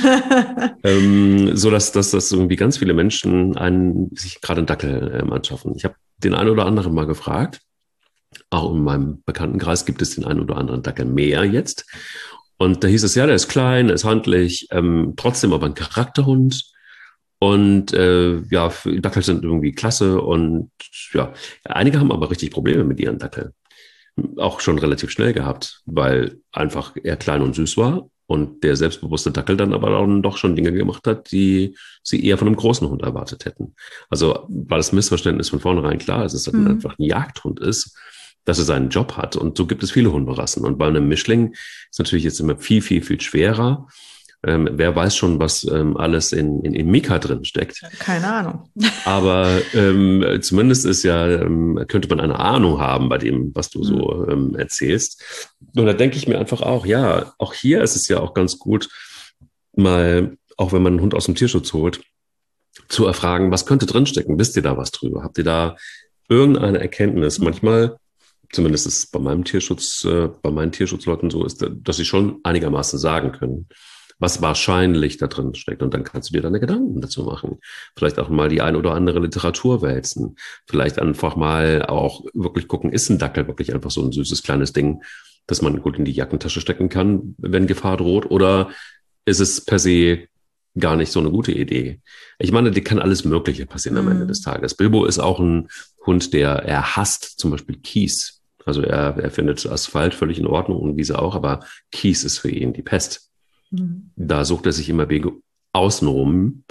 So dass das irgendwie ganz viele Menschen sich gerade einen Dackel anschaffen. Ich habe den einen oder anderen mal gefragt. Auch in meinem Bekanntenkreis gibt es den einen oder anderen Dackel mehr jetzt. Und da hieß es, ja, der ist klein, der ist handlich, trotzdem aber ein Charakterhund. Und Dackel sind irgendwie klasse. Und ja, einige haben aber richtig Probleme mit ihren Dackeln. Auch schon relativ schnell gehabt, weil einfach er klein und süß war Und der selbstbewusste Dackel dann aber dann doch schon Dinge gemacht hat, die sie eher von einem großen Hund erwartet hätten. Also war das Missverständnis von vornherein klar, dass es dann einfach ein Jagdhund ist, dass er seinen Job hat. Und so gibt es viele Hunderassen. Und bei einem Mischling ist natürlich jetzt immer viel, viel, viel schwerer. Wer weiß schon, was alles in Mika drin steckt. Keine Ahnung. Aber zumindest ist ja, könnte man eine Ahnung haben bei dem, was du so erzählst. Und da denke ich mir einfach auch, ja, auch hier ist es ja auch ganz gut, mal, auch wenn man einen Hund aus dem Tierschutz holt, zu erfragen, was könnte drinstecken? Wisst ihr da was drüber? Habt ihr da irgendeine Erkenntnis? Manchmal, zumindest ist es bei meinem Tierschutz, bei meinen Tierschutzleuten so, ist, dass sie schon einigermaßen sagen können, was wahrscheinlich da drin steckt. Und dann kannst du dir deine Gedanken dazu machen. Vielleicht auch mal die ein oder andere Literatur wälzen. Vielleicht einfach mal auch wirklich gucken, ist ein Dackel wirklich einfach so ein süßes kleines Ding, das man gut in die Jackentasche stecken kann, wenn Gefahr droht? Oder ist es per se gar nicht so eine gute Idee? Ich meine, dir kann alles Mögliche passieren am Ende des Tages. Bilbo ist auch ein Hund, er hasst zum Beispiel Kies. Also er findet Asphalt völlig in Ordnung und Wiese auch, aber Kies ist für ihn die Pest. Da sucht er sich immer Wege außenrum,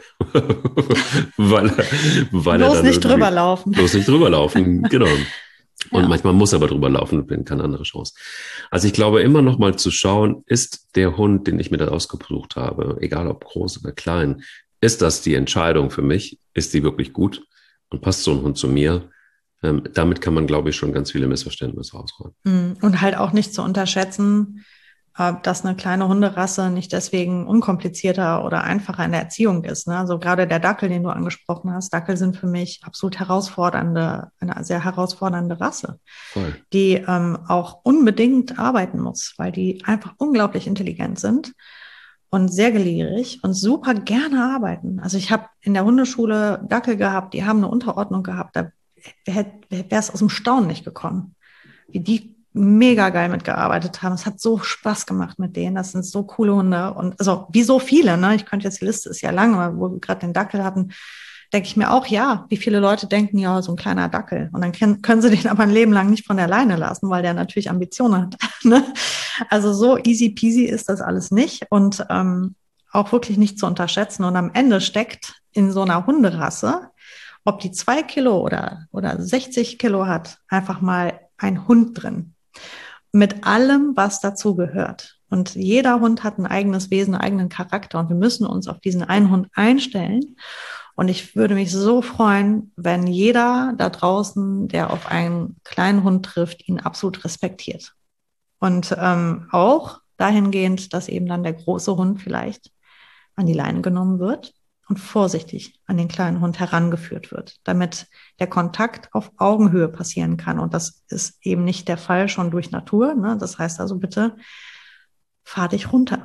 weil er dann nicht drüber laufen. Bloß nicht drüber laufen, genau. Und manchmal muss er aber drüber laufen, wenn keine andere Chance. Also ich glaube, immer noch mal zu schauen, ist der Hund, den ich mir da ausgesucht habe, egal ob groß oder klein, ist das die Entscheidung für mich? Ist die wirklich gut? Und passt so ein Hund zu mir? Damit kann man, glaube ich, schon ganz viele Missverständnisse ausräumen. Und halt auch nicht zu unterschätzen, dass eine kleine Hunderasse nicht deswegen unkomplizierter oder einfacher in der Erziehung ist. Ne? Also gerade der Dackel, den du angesprochen hast, Dackel sind für mich absolut eine sehr herausfordernde Rasse, Voll. Die auch unbedingt arbeiten muss, weil die einfach unglaublich intelligent sind und sehr gelehrig und super gerne arbeiten. Also ich habe in der Hundeschule Dackel gehabt, die haben eine Unterordnung gehabt, da wäre es aus dem Staunen nicht gekommen, wie die mega geil mitgearbeitet haben. Es hat so Spaß gemacht mit denen. Das sind so coole Hunde. Und also wie so viele, ne? Ich könnte jetzt, die Liste ist ja lang, aber wo wir gerade den Dackel hatten, denke ich mir auch, ja, wie viele Leute denken, ja, so ein kleiner Dackel. Und dann können sie den aber ein Leben lang nicht von der Leine lassen, weil der natürlich Ambitionen hat. Ne? Also so easy peasy ist das alles nicht. Und auch wirklich nicht zu unterschätzen. Und am Ende steckt in so einer Hunderasse, ob die 2 Kilo oder 60 Kilo hat, einfach mal ein Hund drin. Mit allem, was dazu gehört. Und jeder Hund hat ein eigenes Wesen, einen eigenen Charakter. Und wir müssen uns auf diesen einen Hund einstellen. Und ich würde mich so freuen, wenn jeder da draußen, der auf einen kleinen Hund trifft, ihn absolut respektiert. Und auch dahingehend, dass eben dann der große Hund vielleicht an die Leine genommen wird und vorsichtig an den kleinen Hund herangeführt wird, damit der Kontakt auf Augenhöhe passieren kann. Und das ist eben nicht der Fall schon durch Natur. Ne? Das heißt also bitte, fahr dich runter,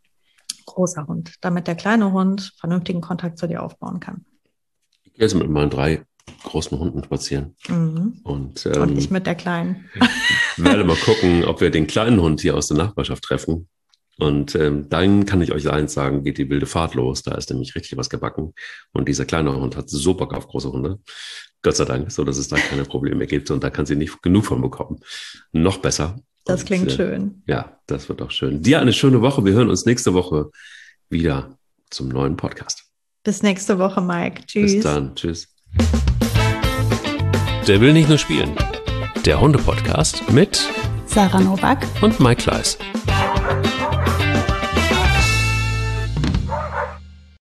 großer Hund, damit der kleine Hund vernünftigen Kontakt zu dir aufbauen kann. Ich gehe jetzt mit meinen 3 großen Hunden spazieren. Und ich mit der Kleinen. werde mal gucken, ob wir den kleinen Hund hier aus der Nachbarschaft treffen. Und dann kann ich euch eins sagen, geht die wilde Fahrt los. Da ist nämlich richtig was gebacken. Und dieser kleine Hund hat so Bock auf große Hunde. Gott sei Dank, so dass es da keine Probleme gibt. Und da kann sie nicht genug von bekommen. Noch besser. Das klingt schön. Ja, das wird auch schön. Dir eine schöne Woche. Wir hören uns nächste Woche wieder zum neuen Podcast. Bis nächste Woche, Mike. Tschüss. Bis dann. Tschüss. Der will nicht nur spielen. Der Hunde-Podcast mit Sarah Novak und Mike Kleiss.